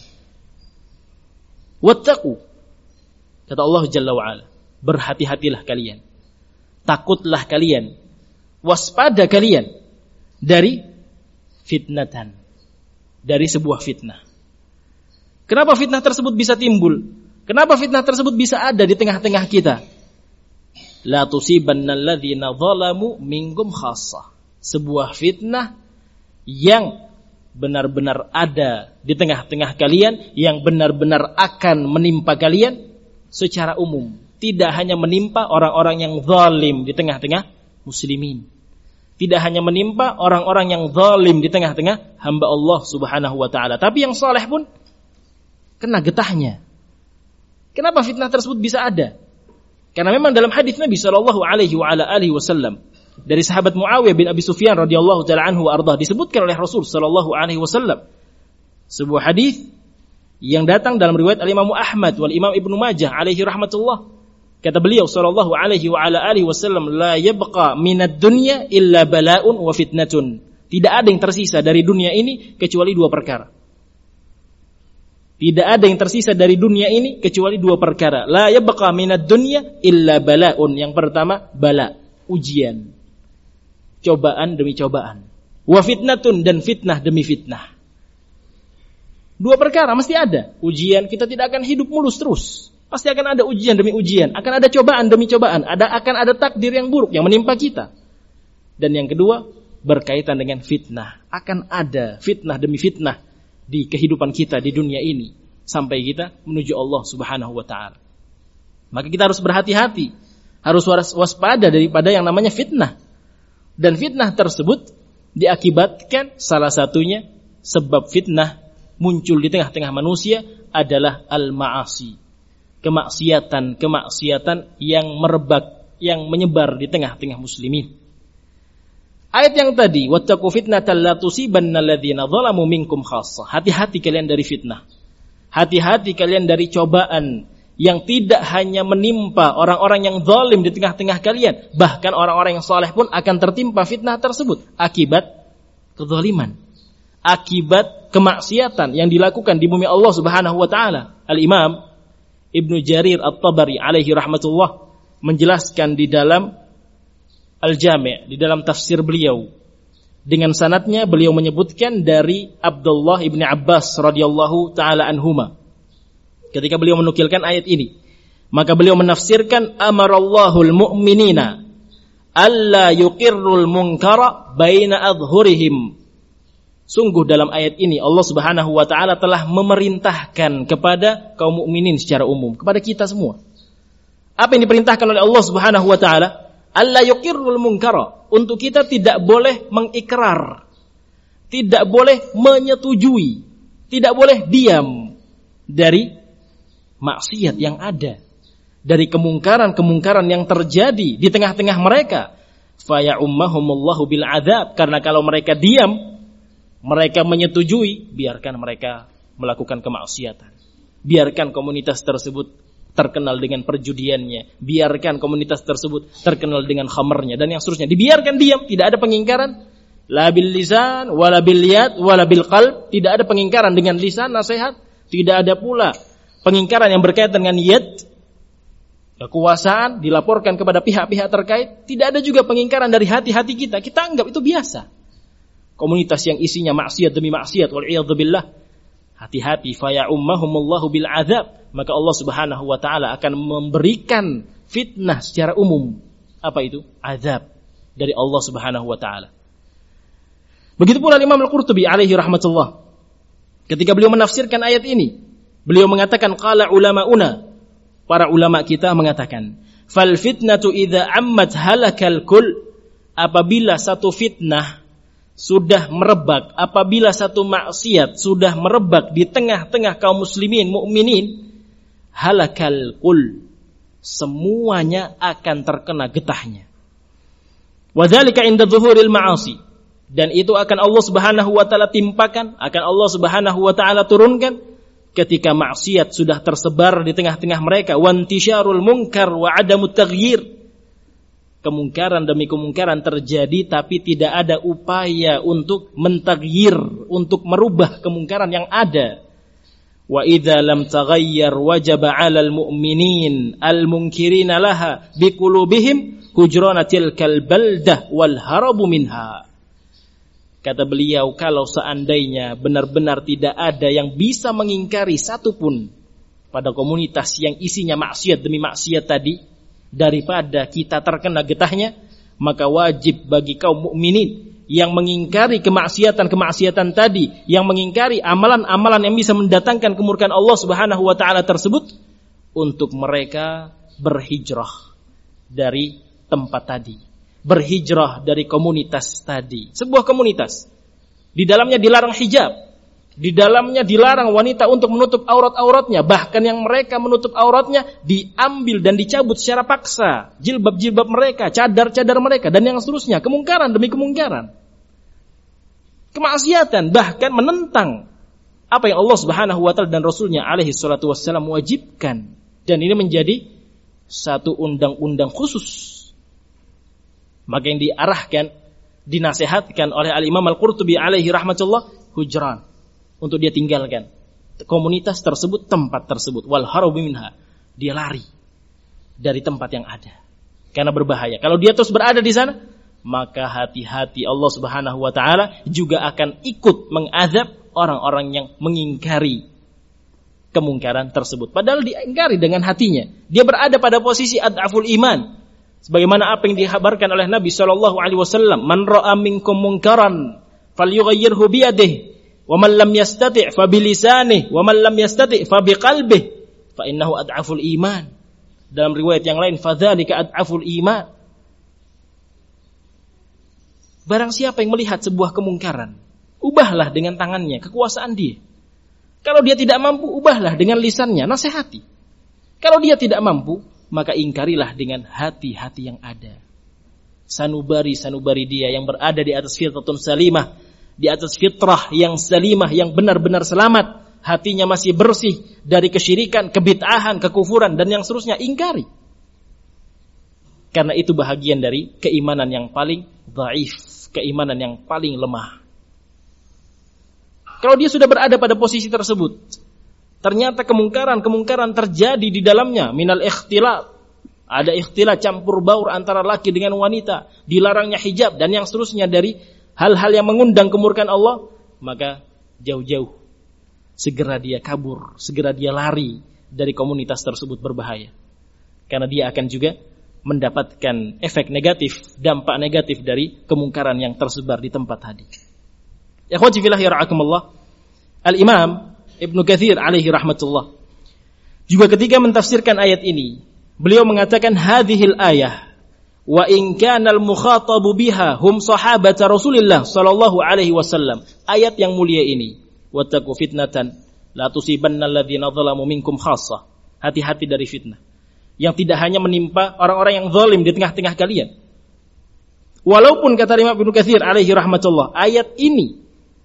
Wattaqu, kata Allah Jalla wa'ala, berhati-hatilah kalian, takutlah kalian, waspada kalian dari fitnatan, dari sebuah fitnah. Kenapa fitnah tersebut bisa timbul? Kenapa fitnah tersebut bisa ada di tengah-tengah kita? La tusibanna alladhina zalamu minkum khassah. Sebuah fitnah yang benar-benar ada di tengah-tengah kalian, yang benar-benar akan menimpa kalian secara umum. Tidak hanya menimpa orang-orang yang zalim di tengah-tengah muslimin. tidak hanya menimpa orang-orang yang zalim di tengah-tengah hamba Allah Subhanahu wa taala, tapi yang saleh pun kena getahnya. Kenapa fitnah tersebut bisa ada? Karena memang dalam hadis Nabi sallallahu alaihi wasallam dari sahabat Muawiyah bin Abi Sufyan radhiyallahu taala anhu wa ardhah disebutkan oleh Rasul sallallahu alaihi wasallam sebuah hadis yang datang dalam riwayat Al-Imam Ahmad wal Imam Ibnu Majah alaihi rahmatullah. Kata beliau sallallahu alaihi wasallam, la yabqa minad dunya illa bala'un wa fitnatun. Tidak ada yang tersisa dari dunia ini kecuali dua perkara. Tidak ada yang tersisa dari dunia ini kecuali dua perkara. La yabqa minad dunya illa bala'un. Yang pertama bala, ujian. Cobaan demi cobaan. Wa fitnatun, dan fitnah demi fitnah. Dua perkara mesti ada. Ujian, kita tidak akan hidup mulus terus. Pasti akan ada ujian demi ujian, akan ada cobaan demi cobaan, akan ada takdir yang buruk yang menimpa kita. Dan yang kedua, berkaitan dengan fitnah. Akan ada fitnah demi fitnah di kehidupan kita di dunia ini sampai kita menuju Allah Subhanahu wa taala. Maka kita harus berhati-hati, harus waspada daripada yang namanya fitnah. Dan fitnah tersebut diakibatkan salah satunya sebab fitnah muncul di tengah-tengah manusia adalah al-ma'asi. Kemaksiatan yang merebak, yang menyebar di tengah-tengah muslimin. Ayat yang tadi, wattaqu fitnatan la tusibanna alladziina dzalamu minkum khassah. Hati-hati kalian dari fitnah. Hati-hati kalian dari cobaan yang tidak hanya menimpa orang-orang yang zalim di tengah-tengah kalian, bahkan orang-orang yang saleh pun akan tertimpa fitnah tersebut akibat kezaliman, akibat kemaksiatan yang dilakukan di bumi Allah Subhanahu wa taala. Al-Imam Ibnu Jarir At-Tabari alaihi rahmatullah menjelaskan di dalam Al-Jami', di dalam tafsir beliau, dengan sanadnya beliau menyebutkan dari Abdullah ibn Abbas radhiyallahu taala anhuma. Ketika beliau menukilkan ayat ini, maka beliau menafsirkan amarallahul mu'minina alla yuqirrul munkara baina adhurihim. Sungguh dalam ayat ini Allah Subhanahu wa taala telah memerintahkan kepada kaum mukminin secara umum, kepada kita semua. Apa yang diperintahkan oleh Allah Subhanahu wa taala? Alla yuqirrul munkara, untuk kita tidak boleh mengikrar, tidak boleh menyetujui, tidak boleh diam dari maksiat yang ada, dari kemungkaran-kemungkaran yang terjadi di tengah-tengah mereka. Fa ya'ummahumullahu bil adzab, karena kalau mereka diam, mereka menyetujui, biarkan mereka melakukan kemaksiatan. Biarkan komunitas tersebut terkenal dengan perjudiannya. Biarkan komunitas tersebut terkenal dengan khamarnya. Dan yang seterusnya. Dibiarkan diam, tidak ada pengingkaran. La bil lisan, wala bil yad, wala bil qalb. Tidak ada pengingkaran dengan lisan, nasihat. Tidak ada pula pengingkaran yang berkaitan dengan yad, kekuasaan, dilaporkan kepada pihak-pihak terkait. Tidak ada juga pengingkaran dari hati-hati kita. Kita anggap itu biasa. Komunitas yang isinya maksiat demi maksiat, wal'iyadzubillah, hati-hati, faya'ummahumullahu bil adzab, maka Allah Subhanahu wa taala akan memberikan fitnah secara umum. Apa itu? Azab dari Allah Subhanahu wa taala. Begitu pula Imam Al-Qurtubi alaihi rahmatullah, ketika beliau menafsirkan ayat ini, beliau mengatakan qala ulama'una, para ulama kita mengatakan, fal fitnatu idza ammat halakal kull, apabila satu fitnah sudah merebak, apabila satu maksiat sudah merebak di tengah-tengah kaum muslimin, mukminin, halakal kul, semuanya akan terkena getahnya. Wadzalika inda zuhuril ma'asi, dan itu akan Allah Subhanahu wa taala timpakan, akan Allah Subhanahu wa taala turunkan ketika maksiat sudah tersebar di tengah-tengah mereka. Wantisyarul munkar wa adamut taghyir, kemungkaran demi kemungkaran terjadi, tapi tidak ada upaya untuk mentaghyir, untuk merubah kemungkaran yang ada. Wa idza lam taghayyar wajaba 'alal mu'minin al-munkirina laha biqulubihim hujranatil kalbaldah wal harabu minha. Kata beliau, kalau seandainya benar-benar tidak ada yang bisa mengingkari satupun pada komunitas yang isinya maksiat demi maksiat tadi, daripada kita terkena getahnya, maka wajib bagi kaum mukminin yang mengingkari kemaksiatan-kemaksiatan tadi, yang mengingkari amalan-amalan yang bisa mendatangkan kemurkaan Allah Subhanahu wa taala tersebut, untuk mereka berhijrah dari tempat tadi, berhijrah dari komunitas tadi. Sebuah komunitas. Di dalamnya dilarang hijab. Di dalamnya dilarang wanita untuk menutup aurat-auratnya. Bahkan yang mereka menutup auratnya diambil dan dicabut secara paksa. Jilbab-jilbab mereka, cadar-cadar mereka, dan yang seterusnya. Kemungkaran demi kemungkaran. Kemaksiatan, bahkan menentang apa yang Allah Subhanahu wa taala dan Rasulnya alaihi salatu wassalam wajibkan. Dan ini menjadi satu undang-undang khusus. Maka yang diarahkan, dinasehatkan oleh Al-Imam Al-Qurtubi alaihi rahmatullah, hujran, untuk dia tinggalkan komunitas tersebut, tempat tersebut. Wal harubi minha, dia lari dari tempat yang ada karena berbahaya. Kalau dia terus berada di sana, maka hati-hati, Allah Subhanahu wa taala juga akan ikut mengazab orang-orang yang mengingkari kemungkaran tersebut. Padahal diingkari dengan hatinya. Dia berada pada posisi ad'aful iman. Sebagaimana apa yang dikhabarkan oleh Nabi SAW. Man ra'a minkum munkaran falyughayyirhu biyadihi. Wa man lam yastati' fa bilisanihi. Wa man lam yastati' fa biqalbihi. Fa innahu ad'aful iman. Dalam riwayat yang lain, fadzalika ad'aful iman. Barang siapa yang melihat sebuah kemungkaran, ubahlah dengan tangannya, kekuasaan dia. Kalau dia tidak mampu, ubahlah dengan lisannya, nasihati. Kalau dia tidak mampu, maka ingkarilah dengan hati-hati yang ada. Sanubari dia yang berada di atas fitratun salimah, di atas fitrah yang salimah, yang benar-benar selamat. Hatinya masih bersih dari kesyirikan, kebid'ahan, kekufuran, dan yang seterusnya, ingkari. Karena itu bahagian dari keimanan yang paling dhaif, keimanan yang paling lemah. Kalau dia sudah berada pada posisi tersebut, ternyata kemungkaran terjadi di dalamnya, minal ikhtilat. Ada ikhtilat, campur baur antara laki dengan wanita, dilarangnya hijab, dan yang seterusnya dari hal-hal yang mengundang kemurkaan Allah, maka jauh-jauh. Segera dia kabur, segera dia lari dari komunitas tersebut berbahaya. Karena dia akan juga mendapatkan efek negatif, dampak negatif dari kemungkaran yang tersebar di tempat tadi. Ikhwati fillah yara'akumullah. Al-Imam Ibn Katsir alaihi rahmatullah juga ketika mentafsirkan ayat ini, beliau mengatakan hadhil ayah wa in kana al-mukhatabu biha hum sahabat Rasulillah sallallahu alaihi wasallam. Ayat yang mulia ini, wattaqu fitnatan la tusibanna alladziina zalamu minkum khassah. Hati-hati dari fitnah yang tidak hanya menimpa orang-orang yang zalim di tengah-tengah kalian. Walaupun kata Imam Ibn Katsir alaihi rahmatullah, ayat ini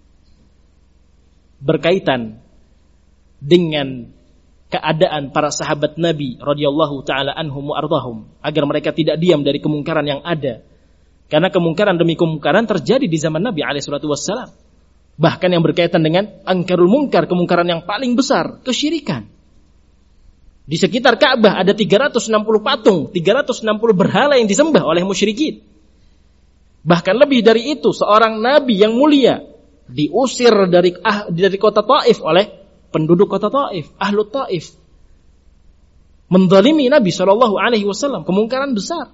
berkaitan dengan keadaan para sahabat Nabi radhiyallahu taala anhum wa ardhahum, agar mereka tidak diam dari kemungkaran yang ada. Karena kemungkaran demi kemungkaran terjadi di zaman Nabi alaihi salatu wassalam. Bahkan yang berkaitan dengan angkarul munkar, kemungkaran yang paling besar, kesyirikan. Di sekitar Ka'bah ada 360 patung, 360 berhala yang disembah oleh musyrikin. Bahkan lebih dari itu, seorang nabi yang mulia diusir dari kota Taif oleh penduduk kota Taif, ahlu Taif. Menzalimi Nabi SAW, kemungkaran besar.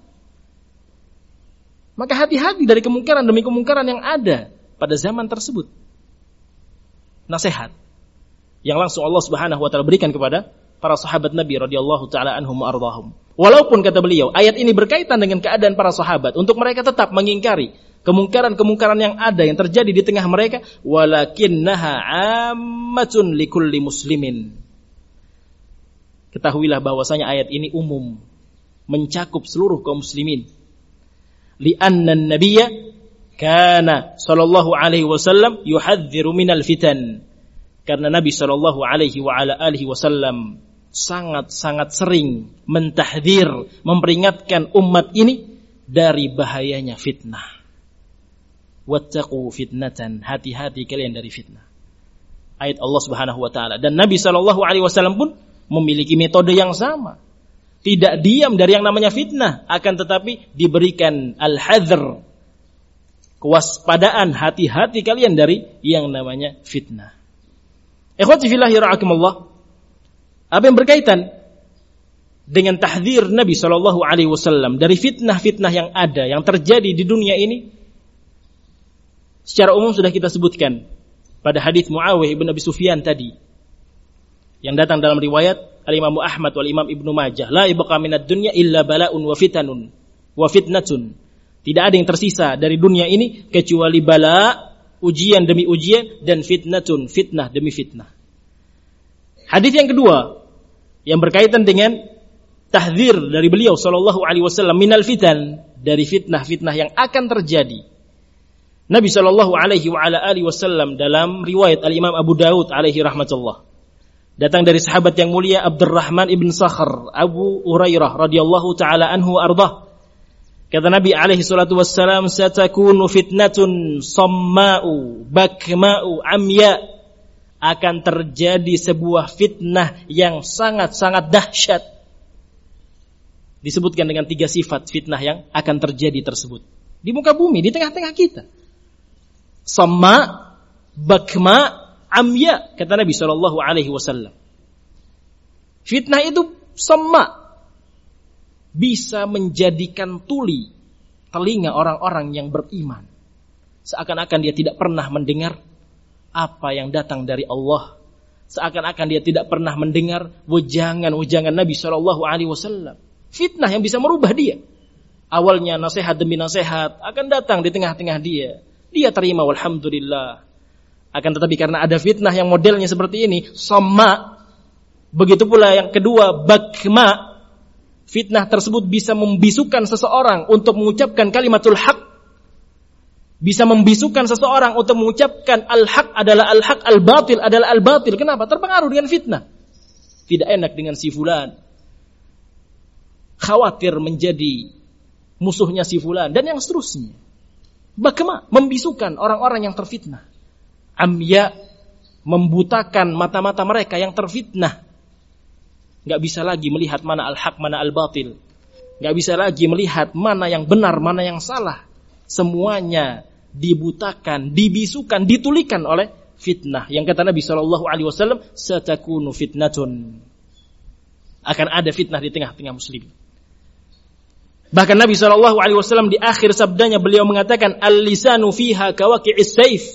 Maka hati-hati dari kemungkaran demi kemungkaran yang ada pada zaman tersebut. Nasihat yang langsung Allah Subhanahu wa taala berikan kepada para sahabat Nabi radhiyallahu taala anhum wa ardhahum. Walaupun kata beliau, ayat ini berkaitan dengan keadaan para sahabat untuk mereka tetap mengingkari kemungkaran-kemungkaran yang ada yang terjadi di tengah mereka, walakinnaha ammatun likulli muslimin. Ketahuilah bahwasanya ayat ini umum, mencakup seluruh kaum muslimin. Li'anna an-nabiyya kana sallallahu alaihi wasallam yuhadziru minal fitan. Karena Nabi sallallahu alaihi wa ala alihi wasallam sangat-sangat sering mentahdzir, memperingatkan umat ini dari bahayanya fitnah. Wattaqu fitnatan, hati-hati kalian dari fitnah. Ayat Allah Subhanahu wa taala. Dan Nabi sallallahu alaihi wasallam pun memiliki metode yang sama. Tidak diam dari yang namanya fitnah, akan tetapi diberikan al-hadzr, kewaspadaan, hati-hati kalian dari yang namanya fitnah. Ikhwati fillah yara'akumullah. Apa yang berkaitan dengan tahdzir Nabi sallallahu alaihi wasallam dari fitnah-fitnah yang ada, yang terjadi di dunia ini, secara umum sudah kita sebutkan pada hadis Muawiyah ibn Abi Sufyan tadi, yang datang dalam riwayat Al-Imam Ahmad wal Imam Ibnu Majah, la yabqa minad dunya illa bala'un wa fitanun wa fitnatun Tidak ada yang tersisa dari dunia ini kecuali bala, ujian demi ujian, dan fitnatun, fitnah demi fitnah. Hadis yang kedua yang berkaitan dengan tahdzir dari beliau sallallahu alaihi wasallam minal fitan, dari fitnah-fitnah yang akan terjadi. Nabi sallallahu alaihi wasallam dalam riwayat Al-Imam Abu Daud alaihi rahmatullah, datang dari sahabat yang mulia Abdurrahman ibn Sakhr Abu Hurairah radhiyallahu taala anhu ardah. Kata Nabi alaihi salatu wassalam, satakunu fitnatun samma'u bakma'u amya, akan terjadi sebuah fitnah yang sangat-sangat dahsyat. Disebutkan dengan 3 sifat fitnah yang akan terjadi tersebut di muka bumi, di tengah-tengah kita. Samma, bakma, amya, kata Nabi sallallahu alaihi wasallam. Fitnah itu samma, bisa menjadikan tuli telinga orang-orang yang beriman, seakan-akan dia tidak pernah mendengar apa yang datang dari Allah, seakan-akan dia tidak pernah mendengar wejangan-wejangan Nabi sallallahu alaihi wasallam. Fitnah yang bisa merubah dia. Awalnya nasihat demi nasihat akan datang di tengah-tengah dia. Dia terima walhamdulillah. Akan tetapi karena ada fitnah yang modelnya seperti ini, sama. Begitu pula yang kedua, bakma. Fitnah tersebut bisa membisukan seseorang untuk mengucapkan kalimatul haq. Bisa membisukan seseorang untuk mengucapkan al-haq adalah al-haq, al-batil adalah al-batil. Kenapa? Terpengaruh dengan fitnah. Tidak enak dengan si fulan. Khawatir menjadi musuhnya si fulan dan yang seterusnya. Bagaimana membisukan orang-orang yang terfitnah. Amya, membutakan mata-mata mereka yang terfitnah. Gak bisa lagi melihat mana al-haq, mana al-batil. Gak bisa lagi melihat mana yang benar, mana yang salah. Semuanya dibutakan, dibisukan, ditulikan oleh fitnah. Yang kata Nabi SAW, satakunu fitnatun. Akan ada fitnah di tengah-tengah muslim. Bahkan Nabi SAW di akhir sabdanya beliau mengatakan, al-lisanu fiha kawaqi'is saif.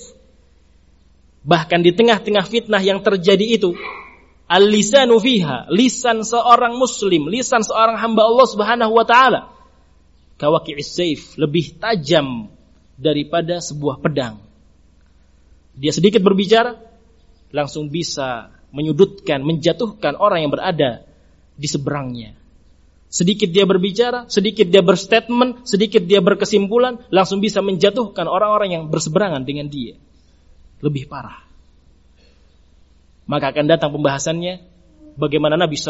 Bahkan di tengah-tengah fitnah yang terjadi itu, al-lisanu fiha, lisan seorang muslim, lisan seorang hamba Allah Subhanahu wa taala, kawaqi'is saif, lebih tajam daripada sebuah pedang. Dia sedikit berbicara langsung bisa menyudutkan, menjatuhkan orang yang berada di seberangnya. Sedikit dia berbicara, sedikit dia berstatement, sedikit dia berkesimpulan, langsung bisa menjatuhkan orang-orang yang berseberangan dengan dia. Lebih parah. Maka akan datang pembahasannya bagaimana Nabi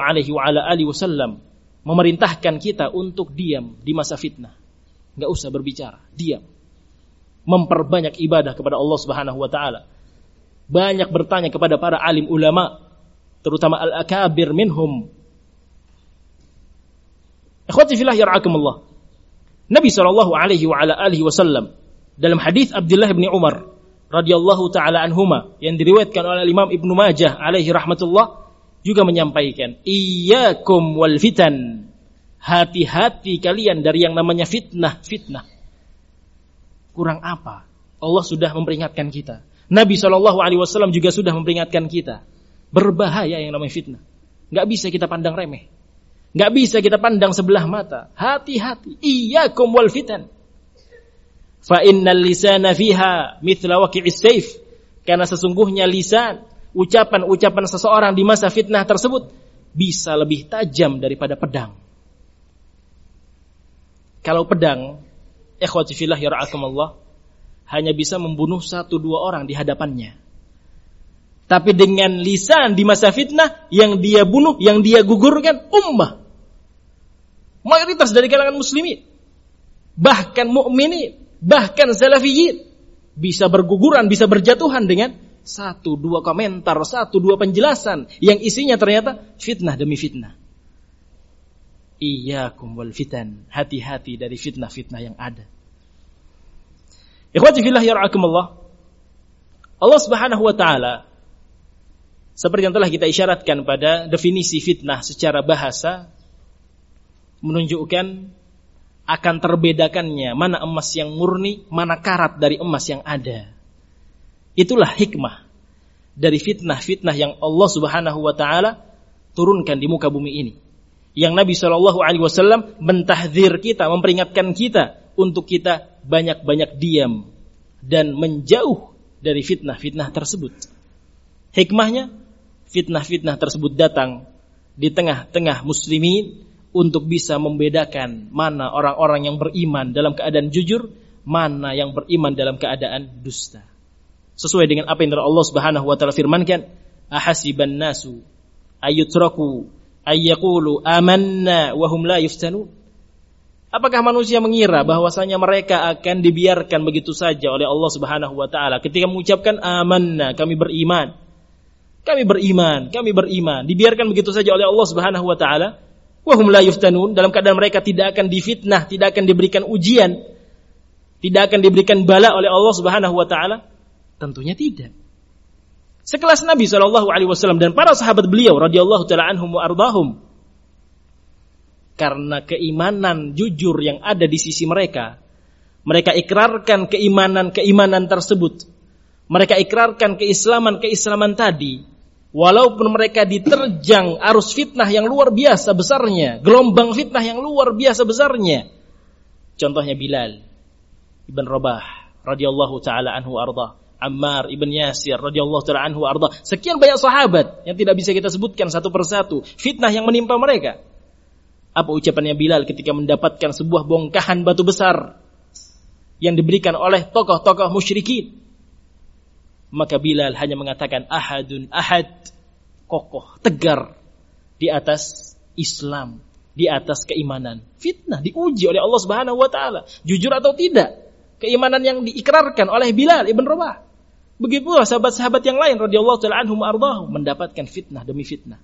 SAW memerintahkan kita untuk diam di masa fitnah. Enggak usah berbicara, diam. Memperbanyak ibadah kepada Allah Subhanahu wa taala. Banyak bertanya kepada para alim ulama, terutama al-akabir minhum. Ikhwati fillah yar'akumullah. Nabi SAW dalam hadis Abdullah bin Umar radhiyallahu taala anhuma yang diriwayatkan oleh Imam Ibnu Majah alaihi rahmatullah juga menyampaikan, iyyakum wal fitan. Hati-hati kalian dari yang namanya fitnah. Kurang apa? Allah sudah memperingatkan kita. Nabi SAW juga sudah memperingatkan kita. Berbahaya yang namanya fitnah. Enggak bisa kita pandang remeh. Enggak bisa kita pandang sebelah mata. Hati-hati. Iyyakum wal fitan. Fa innal lisana fiha mithla waqi'is saif. Karena sesungguhnya lisan, ucapan-ucapan seseorang di masa fitnah tersebut bisa lebih tajam daripada pedang. Kalau pedang, ikhwati fillah yara'akumullah, hanya bisa membunuh 1-2 orang di hadapannya. Tapi dengan lisan di masa fitnah, yang dia bunuh, yang dia gugurkan ummah. Mayoritas dari kalangan muslimin, bahkan mukminin, bahkan salafiyin, bisa berguguran, bisa berjatuhan dengan 1-2 komentar, 1-2 penjelasan yang isinya ternyata fitnah demi fitnah. Iyyakum wal fitan. Hati-hati dari fitnah-fitnah yang ada. Ikhwati fillah yar'akumullah. Allah Subhanahu wa taala seperti yang telah kita isyaratkan pada definisi fitnah secara bahasa, menunjukkan akan terbedakannya mana emas yang murni, mana karat dari emas yang ada. Itulah hikmah dari fitnah-fitnah yang Allah Subhanahu wa taala turunkan di muka bumi ini. Yang Nabi SAW mentahdzir kita, memperingatkan kita untuk kita banyak-banyak diam dan menjauh dari fitnah-fitnah tersebut. Hikmahnya, fitnah-fitnah tersebut datang di tengah-tengah muslimin untuk bisa membedakan mana orang-orang yang beriman dalam keadaan jujur, mana yang beriman dalam keadaan dusta. Sesuai dengan apa yang Allah Subhanahu wa taala firmankan, ahasiban nasu ayyutraku ayyaqulu amanna wa hum la yuftanun. Apakah manusia mengira bahwasanya mereka akan dibiarkan begitu saja oleh Allah Subhanahu wa taala ketika mengucapkan amanna, kami beriman. Kami beriman, dibiarkan begitu saja oleh Allah Subhanahu wa taala, wa hum la yuftanun, dalam keadaan mereka tidak akan difitnah, tidak akan diberikan ujian, tidak akan diberikan bala oleh Allah Subhanahu wa taala? Tentunya tidak. Sekelas Nabi SAW dan para sahabat beliau radhiyallahu taala anhum wa ardahum, karena keimanan jujur yang ada di sisi mereka, mereka ikrarkan keimanan tersebut. Mereka ikrarkan keislaman tadi, walaupun mereka diterjang arus fitnah yang luar biasa besarnya, gelombang fitnah yang luar biasa besarnya. Contohnya Bilal ibn Rabah radhiyallahu taala anhu arda, Ammar ibn Yasir radhiyallahu taala anhu arda, sekian banyak sahabat yang tidak bisa kita sebutkan satu persatu fitnah yang menimpa mereka. Apa ucapannya Bilal ketika mendapatkan sebuah bongkahan batu besar yang diberikan oleh tokoh-tokoh musyrikin? Maka Bilal hanya mengatakan ahadun ahad, kokoh, tegar di atas Islam, di atas keimanan. Fitnah diuji oleh Allah Subhanahu wa taala, jujur atau tidak keimanan yang diikrarkan oleh Bilal ibn Rabah. Begitu pula sahabat-sahabat yang lain radhiyallahu taala anhum ardhahum mendapatkan fitnah demi fitnah.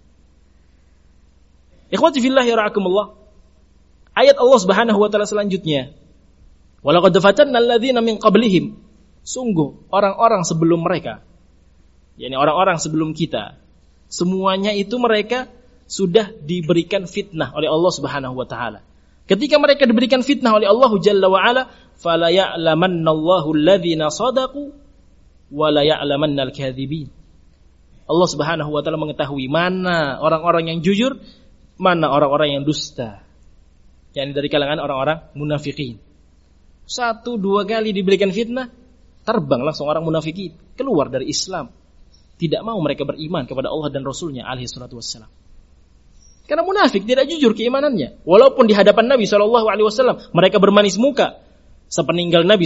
Ikhwati fillah yara'akumullah. Ayat Allah Subhanahu wa taala selanjutnya, walaqad fatanna alladzina min qablihim, sungguh orang-orang sebelum mereka, yakni orang-orang sebelum kita, semuanya itu mereka sudah diberikan fitnah oleh Allah Subhanahu wa taala. Ketika mereka diberikan fitnah oleh Allah Jalla wa ala, fala ya'lamannallahu alladzina shadaqu wa la ya'lamannal kadzibin. Allah Subhanahu wa taala mengetahui mana orang-orang yang jujur, mana orang-orang yang dusta. Yakni dari kalangan orang-orang munafikin. 1-2 kali diberikan fitnah, terbang langsung orang munafikin, keluar dari Islam. Tidak mau mereka beriman kepada Allah dan Rasulnya alaihi salatu wassalam. Karena munafik tidak jujur keimanannya. Walaupun di hadapan Nabi SAW mereka bermanis muka. Sepeninggal Nabi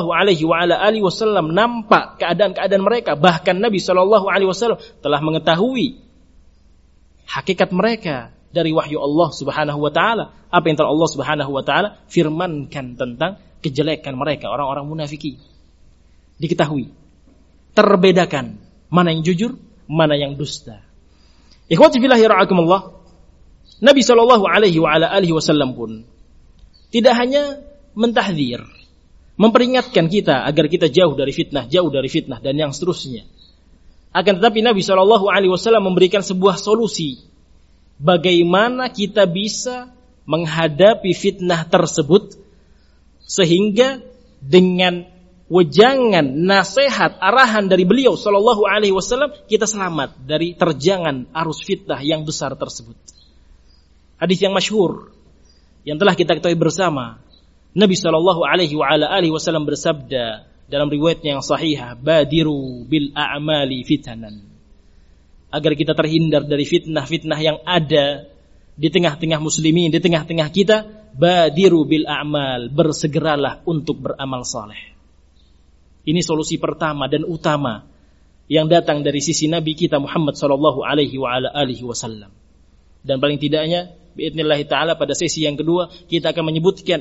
SAW nampak keadaan-keadaan mereka. Bahkan Nabi SAW telah mengetahui hakikat mereka dari wahyu Allah Subhanahu wa taala. Apa yang telah Allah Subhanahu wa taala firmankan tentang kejelekan mereka, orang-orang munafiki. Diketahui, terbedakan mana yang jujur, mana yang dusta. Ikhwati fillah yara'akumullah. Nabi sallallahu alaihi wa ala alihi wasallam pun tidak hanya mentahdzir, memperingatkan kita agar kita jauh dari fitnah dan yang seterusnya. Akan tetapi Nabi sallallahu alaihi wasallam memberikan sebuah solusi bagaimana kita bisa menghadapi fitnah tersebut sehingga dengan wejangan, nasihat, arahan dari beliau sallallahu alaihi wasallam kita selamat dari terjangan arus fitnah yang besar tersebut. Hadis yang masyhur yang telah kita ketahui bersama, Nabi sallallahu alaihi wa ala alihi wasallam bersabda dalam riwayatnya yang sahihah, badiru bil a'mali fitanan. Agar kita terhindar dari fitnah-fitnah yang ada di tengah-tengah muslimin, di tengah-tengah kita, badiru bil a'mal, bersegeralah untuk beramal saleh. Ini solusi pertama dan utama yang datang dari sisi Nabi kita Muhammad sallallahu alaihi wa ala alihi wasallam. Dan paling tidaknya biidznillah taala pada sesi yang kedua kita akan menyebutkan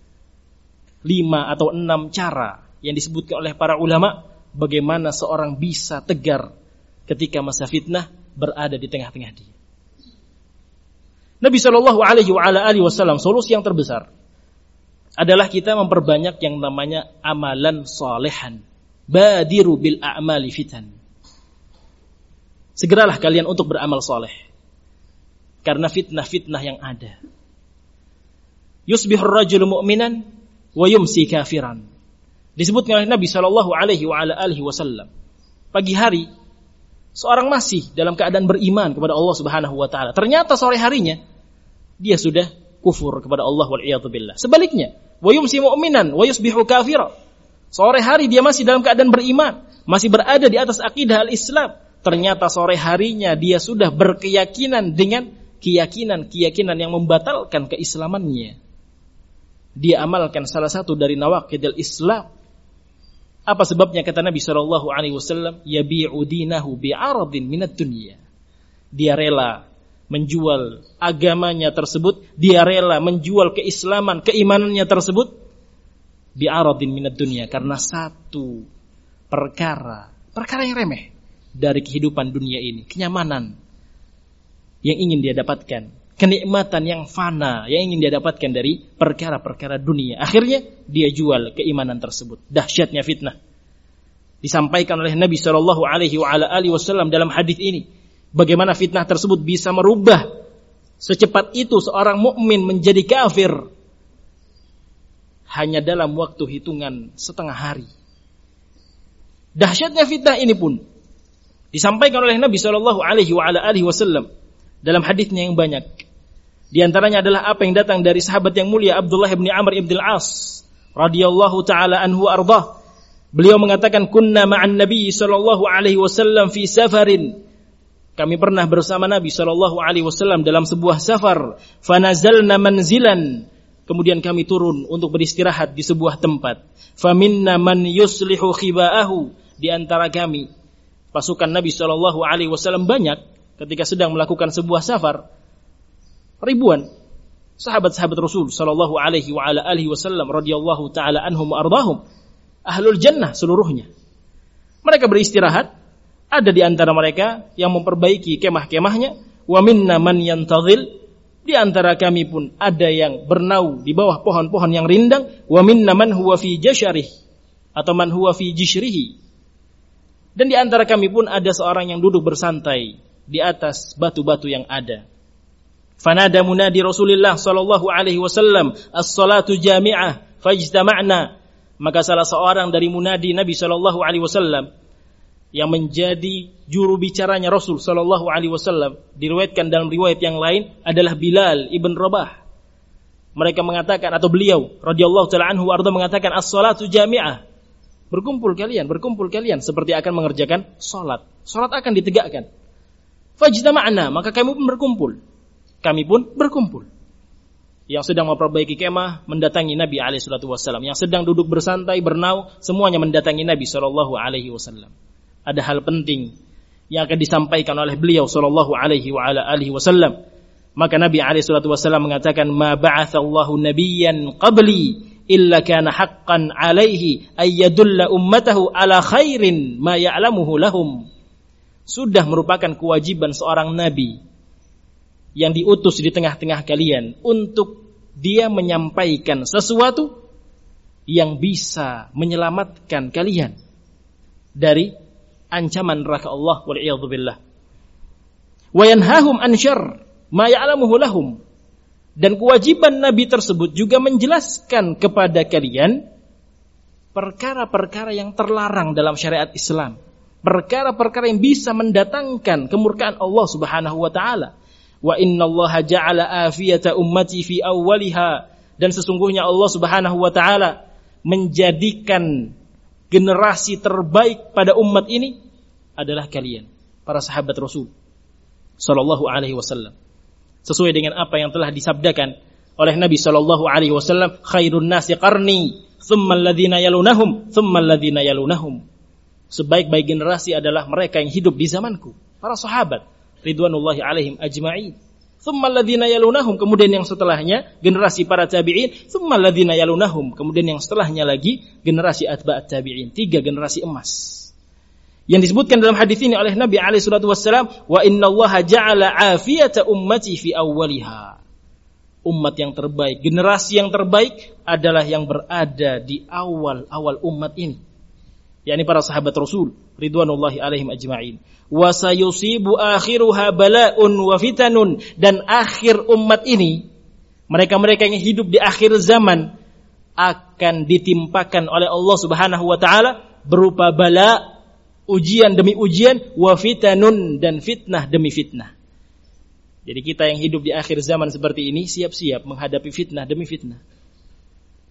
5 atau 6 cara yang disebutkan oleh para ulama bagaimana seorang bisa tegar ketika masa fitnah berada di tengah-tengah dia. Nabi sallallahu alaihi wa ala alihi wasallam solusi yang terbesar adalah kita memperbanyak yang namanya amalan salehan. Badiru bil a'mali fitan. Segeralah kalian untuk beramal saleh. Karena fitnah-fitnah yang ada. Yusbihur rajulu mu'minan wa yumsi kafiran. Disebutkan oleh Nabi sallallahu alaihi wa ala alihi wasallam. Pagi hari seorang masih dalam keadaan beriman kepada Allah Subhanahu wa taala. Ternyata sore harinya dia sudah kufur kepada Allah wal iyad billah. Sebaliknya, wa yumsi mu'minan wa yusbihu kafira. Sore hari dia masih dalam keadaan beriman, masih berada di atas akidah al-Islam. Ternyata sore harinya dia sudah berkeyakinan dengan keyakinan yang membatalkan keislamannya. Dia amalkan salah satu dari nawaqidil Islam. Apa sebabnya? Kata Nabi sallallahu alaihi wasallam, yabi'u dinahu bi'aradin minad dunya. Dia rela menjual agamanya tersebut, dia rela menjual keislaman, keimanannya tersebut bi'aradin minad dunya, karena satu perkara yang remeh dari kehidupan dunia ini, kenyamanan yang ingin dia dapatkan, kenikmatan yang fana yang ingin dia dapatkan dari perkara-perkara dunia. Akhirnya dia jual keimanan tersebut. Dahsyatnya fitnah disampaikan oleh Nabi sallallahu alaihi wasallam dalam hadis ini. Bagaimana fitnah tersebut bisa merubah secepat itu seorang mukmin menjadi kafir hanya dalam waktu hitungan setengah hari. Dahsyatnya fitnah ini pun disampaikan oleh Nabi sallallahu alaihi wasallam dalam hadisnya yang banyak. Di antaranya adalah apa yang datang dari sahabat yang mulia Abdullah bin Amr ibn al-As radhiyallahu taala anhu ardah. Beliau mengatakan, kunna ma'an Nabi sallallahu alaihi wasallam fi safarin. Kami pernah bersama Nabi sallallahu alaihi wasallam dalam sebuah safar. Fanazalna manzilan. Kemudian kami turun untuk beristirahat di sebuah tempat. Faminna man yuslihu khiba'ahu. Di antara kami, pasukan Nabi sallallahu alaihi wasallam banyak ketika sedang melakukan sebuah safar. Ribuan sahabat-sahabat Rasul sallallahu alaihi wasallam radhiyallahu taala anhum wa ardahum, ahlul jannah seluruhnya. Mereka beristirahat, ada di antara mereka yang memperbaiki kemah-kemahnya, wa minna man yantadhil, di antara kami pun ada yang bernaung di bawah pohon-pohon yang rindang, wa minna man huwa fi jasharih atau man huwa fi jishrihi. Dan di antara kami pun ada seorang yang duduk bersantai di atas batu-batu yang ada. Fanada munadi Rasulullah sallallahu alaihi wasallam, as-salatu jami'ah fajtama'na. Maka salah seorang dari munadi Nabi sallallahu alaihi wasallam yang menjadi juru bicaranya Rasul sallallahu alaihi wasallam, diriwayatkan dalam riwayat yang lain adalah Bilal ibn Rabah. Mereka mengatakan, atau beliau radhiyallahu taala anhu arda mengatakan, as-salatu jami'ah. Berkumpul kalian seperti akan mengerjakan salat. Salat akan ditegakkan. Fajtama'na, maka kami pun berkumpul. Yang sedang memperbaiki kemah mendatangi Nabi alaihi salatu wasallam, yang sedang duduk bersantai bernaung semuanya mendatangi Nabi sallallahu alaihi wasallam. Ada hal penting yang akan disampaikan oleh beliau sallallahu alaihi wasallam. Maka Nabi alaihi salatu wasallam mengatakan, ma ba'atsallahu nabiyyan qabli illa kana haqqan alaihi ay yadulla ummatahu ala khairin ma ya'lamuhu lahum. Sudah merupakan kewajiban seorang nabi yang diutus di tengah-tengah kalian untuk dia menyampaikan sesuatu yang bisa menyelamatkan kalian dari ancaman neraka Allah wal iyadzu billah. Wa yanhahum an syarr ma ya'lamuhu lahum. Dan kewajiban nabi tersebut juga menjelaskan kepada kalian perkara-perkara yang terlarang dalam syariat Islam, perkara-perkara yang bisa mendatangkan kemurkaan Allah Subhanahu wa taala. Wa innallaha ja'ala afiyata ummati fi awwaliha, dan sesungguhnya Allah Subhanahu wa taala menjadikan generasi terbaik pada umat ini adalah kalian, para sahabat Rasul sallallahu alaihi wasallam. Sesuai dengan apa yang telah disabdakan oleh Nabi sallallahu alaihi wasallam, khairun nasi qarni, tsumma alladhina yalunahum, tsumma alladhina yalunahum. Sebaik-baik generasi adalah mereka yang hidup di zamanku, para sahabat ridwanullahi alaihim ajma'in. Tsumma alladhina yalunahum, kemudian yang setelahnya generasi para tabi'in, tsumma alladhina yalunahum, kemudian yang setelahnya lagi generasi atba'at tabi'in. 3 generasi emas yang disebutkan dalam hadis ini oleh Nabi alaihi salatu wassalam, wa innallaha ja'ala afiyata ummati fi awwaliha. Umat yang terbaik, generasi yang terbaik adalah yang berada di awal-awal umat ini, yakni para sahabat Rasul ridwanullahi alaihim ajma'in. Wa sayusibu akhiruha bala'un wa fitanun, dan akhir umat ini, mereka-mereka yang hidup di akhir zaman, akan ditimpakan oleh Allah Subhanahu wa taala berupa bala, ujian demi ujian, wa fitanun, dan fitnah demi fitnah. Jadi kita yang hidup di akhir zaman seperti ini siap-siap menghadapi fitnah demi fitnah.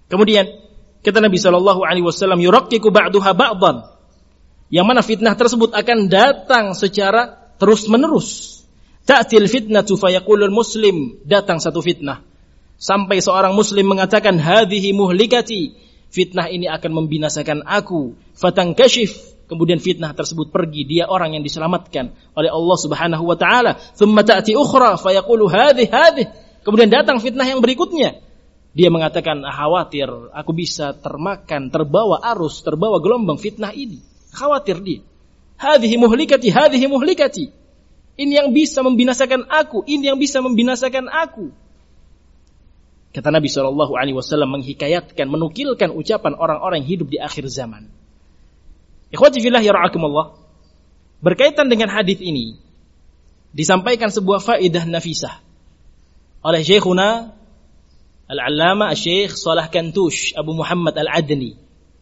Kemudian kata Nabi SAW, yurakkiku ba'duha ba'dan. Yang mana fitnah tersebut akan datang secara terus-menerus. Ta'til fitnatu fayaqulul muslim. Datang satu fitnah. Sampai seorang muslim mengatakan, hadhihi muhlikati. Fitnah ini akan membinasakan aku. Fatankashif. Kemudian fitnah tersebut pergi. Dia orang yang diselamatkan oleh Allah Subhanahu wa ta'ala. Thumma ta'ti ukhra fayaqulu hadhihi. Kemudian datang fitnah yang berikutnya. Dia mengatakan, khawatir aku bisa termakan, terbawa arus, terbawa gelombang fitnah ini. Khawatir dia. Hadhihi muhlikati. Ini yang bisa membinasakan aku. Ini yang bisa membinasakan aku. Kata Nabi SAW menghikayatkan, menukilkan ucapan orang-orang yang hidup di akhir zaman. Ikhwati fillah yara'akumullah. Berkaitan dengan hadis ini, disampaikan sebuah faedah nafisah oleh Syekhuna Al-Allama Syekh Salah Kantush Abu Muhammad Al-Adni.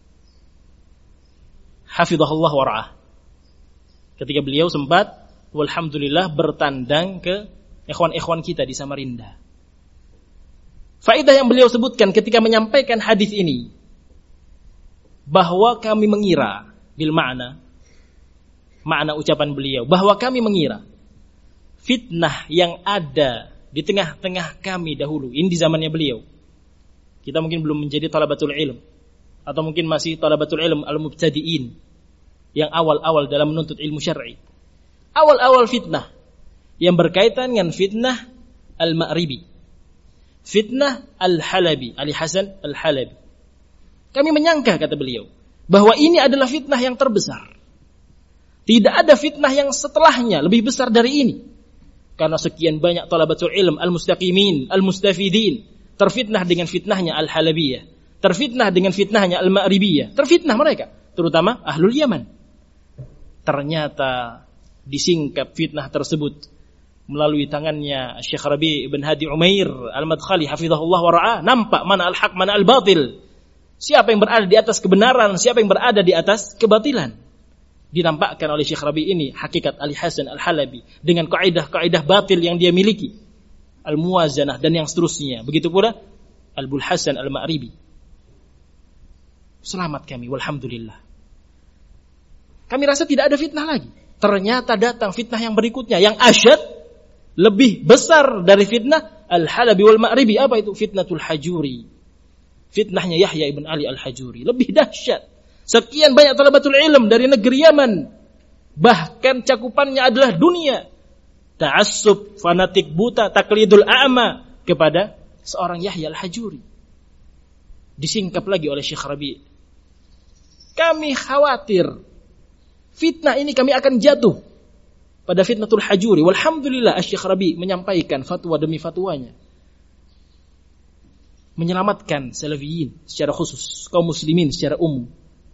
Hafizahullah wara'ah. Ketika beliau sempat, walhamdulillah, bertandang ke ikhwan-ikhwan kita di Samarinda. Faedah yang beliau sebutkan ketika menyampaikan hadis ini, bahwa kami mengira, bil makna ucapan beliau, bahwa kami mengira fitnah yang ada di tengah-tengah kami dahulu, ini di zamannya beliau. Kita mungkin belum menjadi talabatul ilm, atau mungkin masih talabatul ilm al-mubtadi'in, yang awal-awal dalam menuntut ilmu syar'i. Awal-awal fitnah yang berkaitan dengan fitnah al-Ma'ribi, fitnah al-Halabi, Ali Hasan al-Halabi. Kami menyangka, kata beliau, bahwa ini adalah fitnah yang terbesar. Tidak ada fitnah yang setelahnya lebih besar dari ini. Karena sekian banyak talabatul ilm al-mustaqimin, al-mustafidin terfitnah dengan fitnahnya al-Halabiyah, terfitnah dengan fitnahnya al-Ma'ribiyah, terfitnah mereka, terutama ahlul Yaman. Ternyata disingkap fitnah tersebut melalui tangannya Syekh Rabi' ibn Hadi Umair al-Madkhali hafizahullah wa ra'ah. Nampak mana al-haq, mana al-batil. Siapa yang berada di atas kebenaran, siapa yang berada di atas kebatilan. Dinampakkan oleh Syekh Rabi' ini hakikat Ali Hasan al-Halabi dengan kaidah-kaidah batil yang dia miliki, al-muwazanah dan yang seterusnya. Begitu pula Al-Bul Hasan al-Ma'ribi. Selamat kami, walhamdulillah. Kami rasa tidak ada fitnah lagi. Ternyata datang fitnah yang berikutnya, yang asyad, lebih besar dari fitnah al-Halabi wal Ma'ribi. Apa itu? Fitnatul Hajuri. Fitnahnya Yahya ibn Ali al-Hajuri. Lebih dahsyat. Sekian banyak talabatul ilm dari negeri Yaman. Bahkan cakupannya adalah dunia. Ta'assub, fanatik buta, taklidul a'ma kepada seorang Yahya al-Hajuri. Disingkap lagi oleh Syekh Rabi'. Kami khawatir fitnah ini kami akan jatuh pada fitnatul Hajuri. Walhamdulillah Syekh Rabi' menyampaikan fatwa demi fatwanya, menyelamatkan salafiyin secara khusus, kaum muslimin secara umum.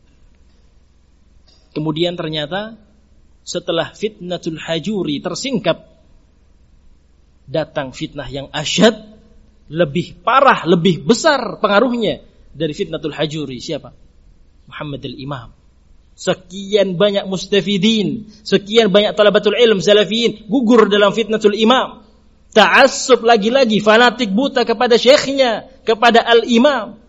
Kemudian ternyata setelah fitnatul Hajuri tersingkap, datang fitnah yang asyad, lebih parah, lebih besar pengaruhnya dari fitnatul Hajuri. Siapa? Muhammad al-Imam. Sekian banyak mustafidin, sekian banyak talabatul ilm salafiyin gugur dalam fitnatul imam. Ta'assub lagi-lagi, fanatik buta kepada syekhnya, kepada al-imam.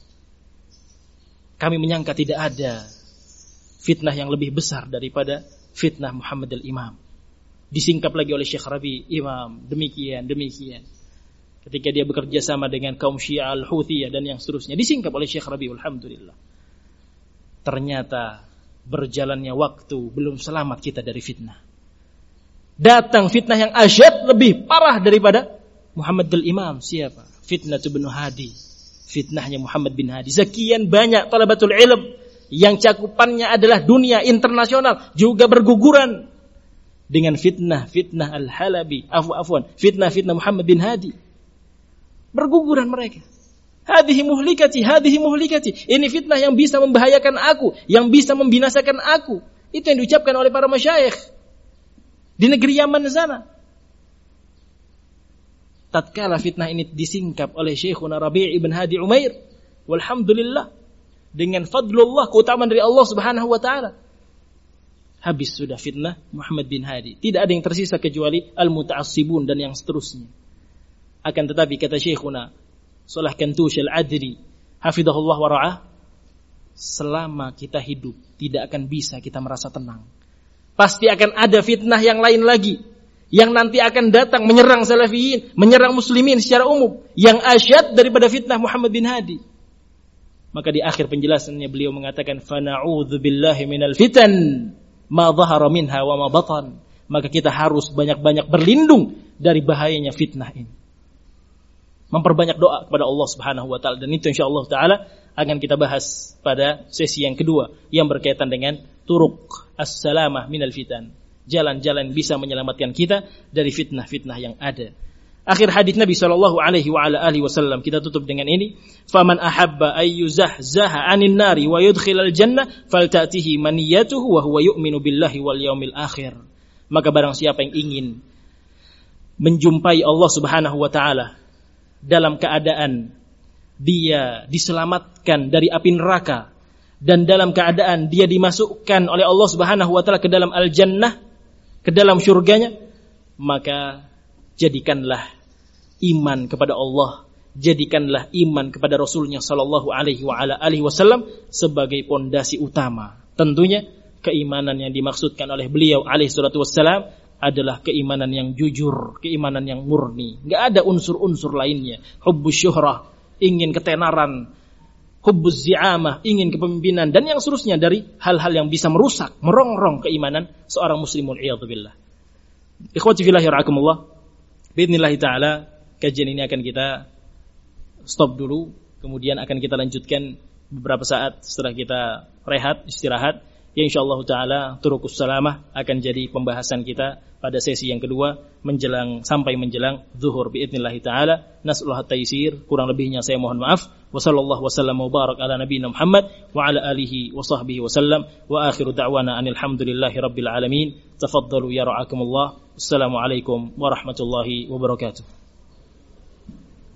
Kami menyangka tidak ada fitnah yang lebih besar daripada fitnah Muhammad al-Imam. Disingkap lagi oleh Syekh Rabi', imam, demikian. Ketika dia bekerja sama dengan kaum Syiah al-Huthiyah dan yang seterusnya, disingkap oleh Syekh Rabi', alhamdulillah. Ternyata berjalannya waktu belum selamat kita dari fitnah. Datang fitnah yang asyad, lebih parah daripada Muhammad al-Imam. Siapa? Fitnah bin Hadi. Fitnahnya Muhammad bin Hadi. Sekian banyak talabatul ilm yang cakupannya adalah dunia internasional juga berguguran dengan fitnah al-Halabi, fitnah Muhammad bin Hadi. Berguguran mereka. Hadhihi muhlikati. Ini fitnah yang bisa membahayakan aku, yang bisa membinasakan aku. Itu yang diucapkan oleh para masyayikh di negeri Yaman sana. Tatkala fitnah ini disingkap oleh Syekhuna Rabi' ibn Hadi Umair, walhamdulillah, dengan fadlullah, keutamaan dari Allah Subhanahu wa taala, habis sudah fitnah Muhammad bin Hadi. Tidak ada yang tersisa kecuali al-muta'assibun dan yang seterusnya. Akan tetapi kata Syekhuna Salah Kantush al-Adri hafizahullah wa ra'ah, selama kita hidup tidak akan bisa kita merasa tenang. Pasti akan ada fitnah yang lain lagi yang nanti akan datang menyerang salafiyin, menyerang muslimin secara umum, yang asyad daripada fitnah Muhammad bin Hadi. Maka di akhir penjelasannya beliau mengatakan, "Fana'udzu billahi minal fitan ma dhahara minha wa ma batan." Maka kita harus banyak-banyak berlindung dari bahayanya fitnah ini. Memperbanyak doa kepada Allah Subhanahu wa taala, dan itu insyaallah taala akan kita bahas pada sesi yang kedua yang berkaitan dengan turuq as-salamah minal fitan. Jalan-jalan bisa menyelamatkan kita dari fitnah-fitnah yang ada. Akhir hadis Nabi sallallahu alaihi wa ala alihi wasallam kita tutup dengan ini, "Faman ahabba ay yuzahzaha 'anil nari wa yudkhilal jannah falta'tihi maniyatuhu wa huwa yu'minu billahi wal yaumil akhir." Maka barang siapa yang ingin menjumpai Allah Subhanahu wa taala dalam keadaan dia diselamatkan dari api neraka dan dalam keadaan dia dimasukkan oleh Allah Subhanahu wa taala ke dalam al-jannah, ke dalam syurganya, maka jadikanlah iman kepada Allah, jadikanlah iman kepada Rasulnya sallallahu alaihi wa ala alihi wasallam sebagai pondasi utama. Tentunya keimanan yang dimaksudkan oleh beliau alaihi salatu wassalam adalah keimanan yang jujur, keimanan yang murni. Enggak ada unsur-unsur lainnya. Hubbus syuhrah, ingin ketenaran, hubbuz zi'amah, ingin kepemimpinan, dan yang seterusnya dari hal-hal yang bisa merusak, merongrong keimanan seorang muslimun iyadzubillah. Ikhwati fillah yarhakumullah. Biidznillah taala kajian ini akan kita stop dulu, kemudian akan kita lanjutkan beberapa saat setelah kita rehat, istirahat. Ya insyaallah taala turuqus salamah akan jadi pembahasan kita pada sesi yang kedua sampai menjelang zuhur biidznillah taala. Nasallahu at-taysir, kurang lebihnya saya mohon maaf. Wa sallallahu wasallam wa barak ala nabiyina Muhammad wa ala alihi wa sahbihi wasallam wa akhiru da'wana anil hamdulillahi rabbil alamin. Tafaddalu ya ra'akumullah. Assalamualaikum warahmatullahi wabarakatuh.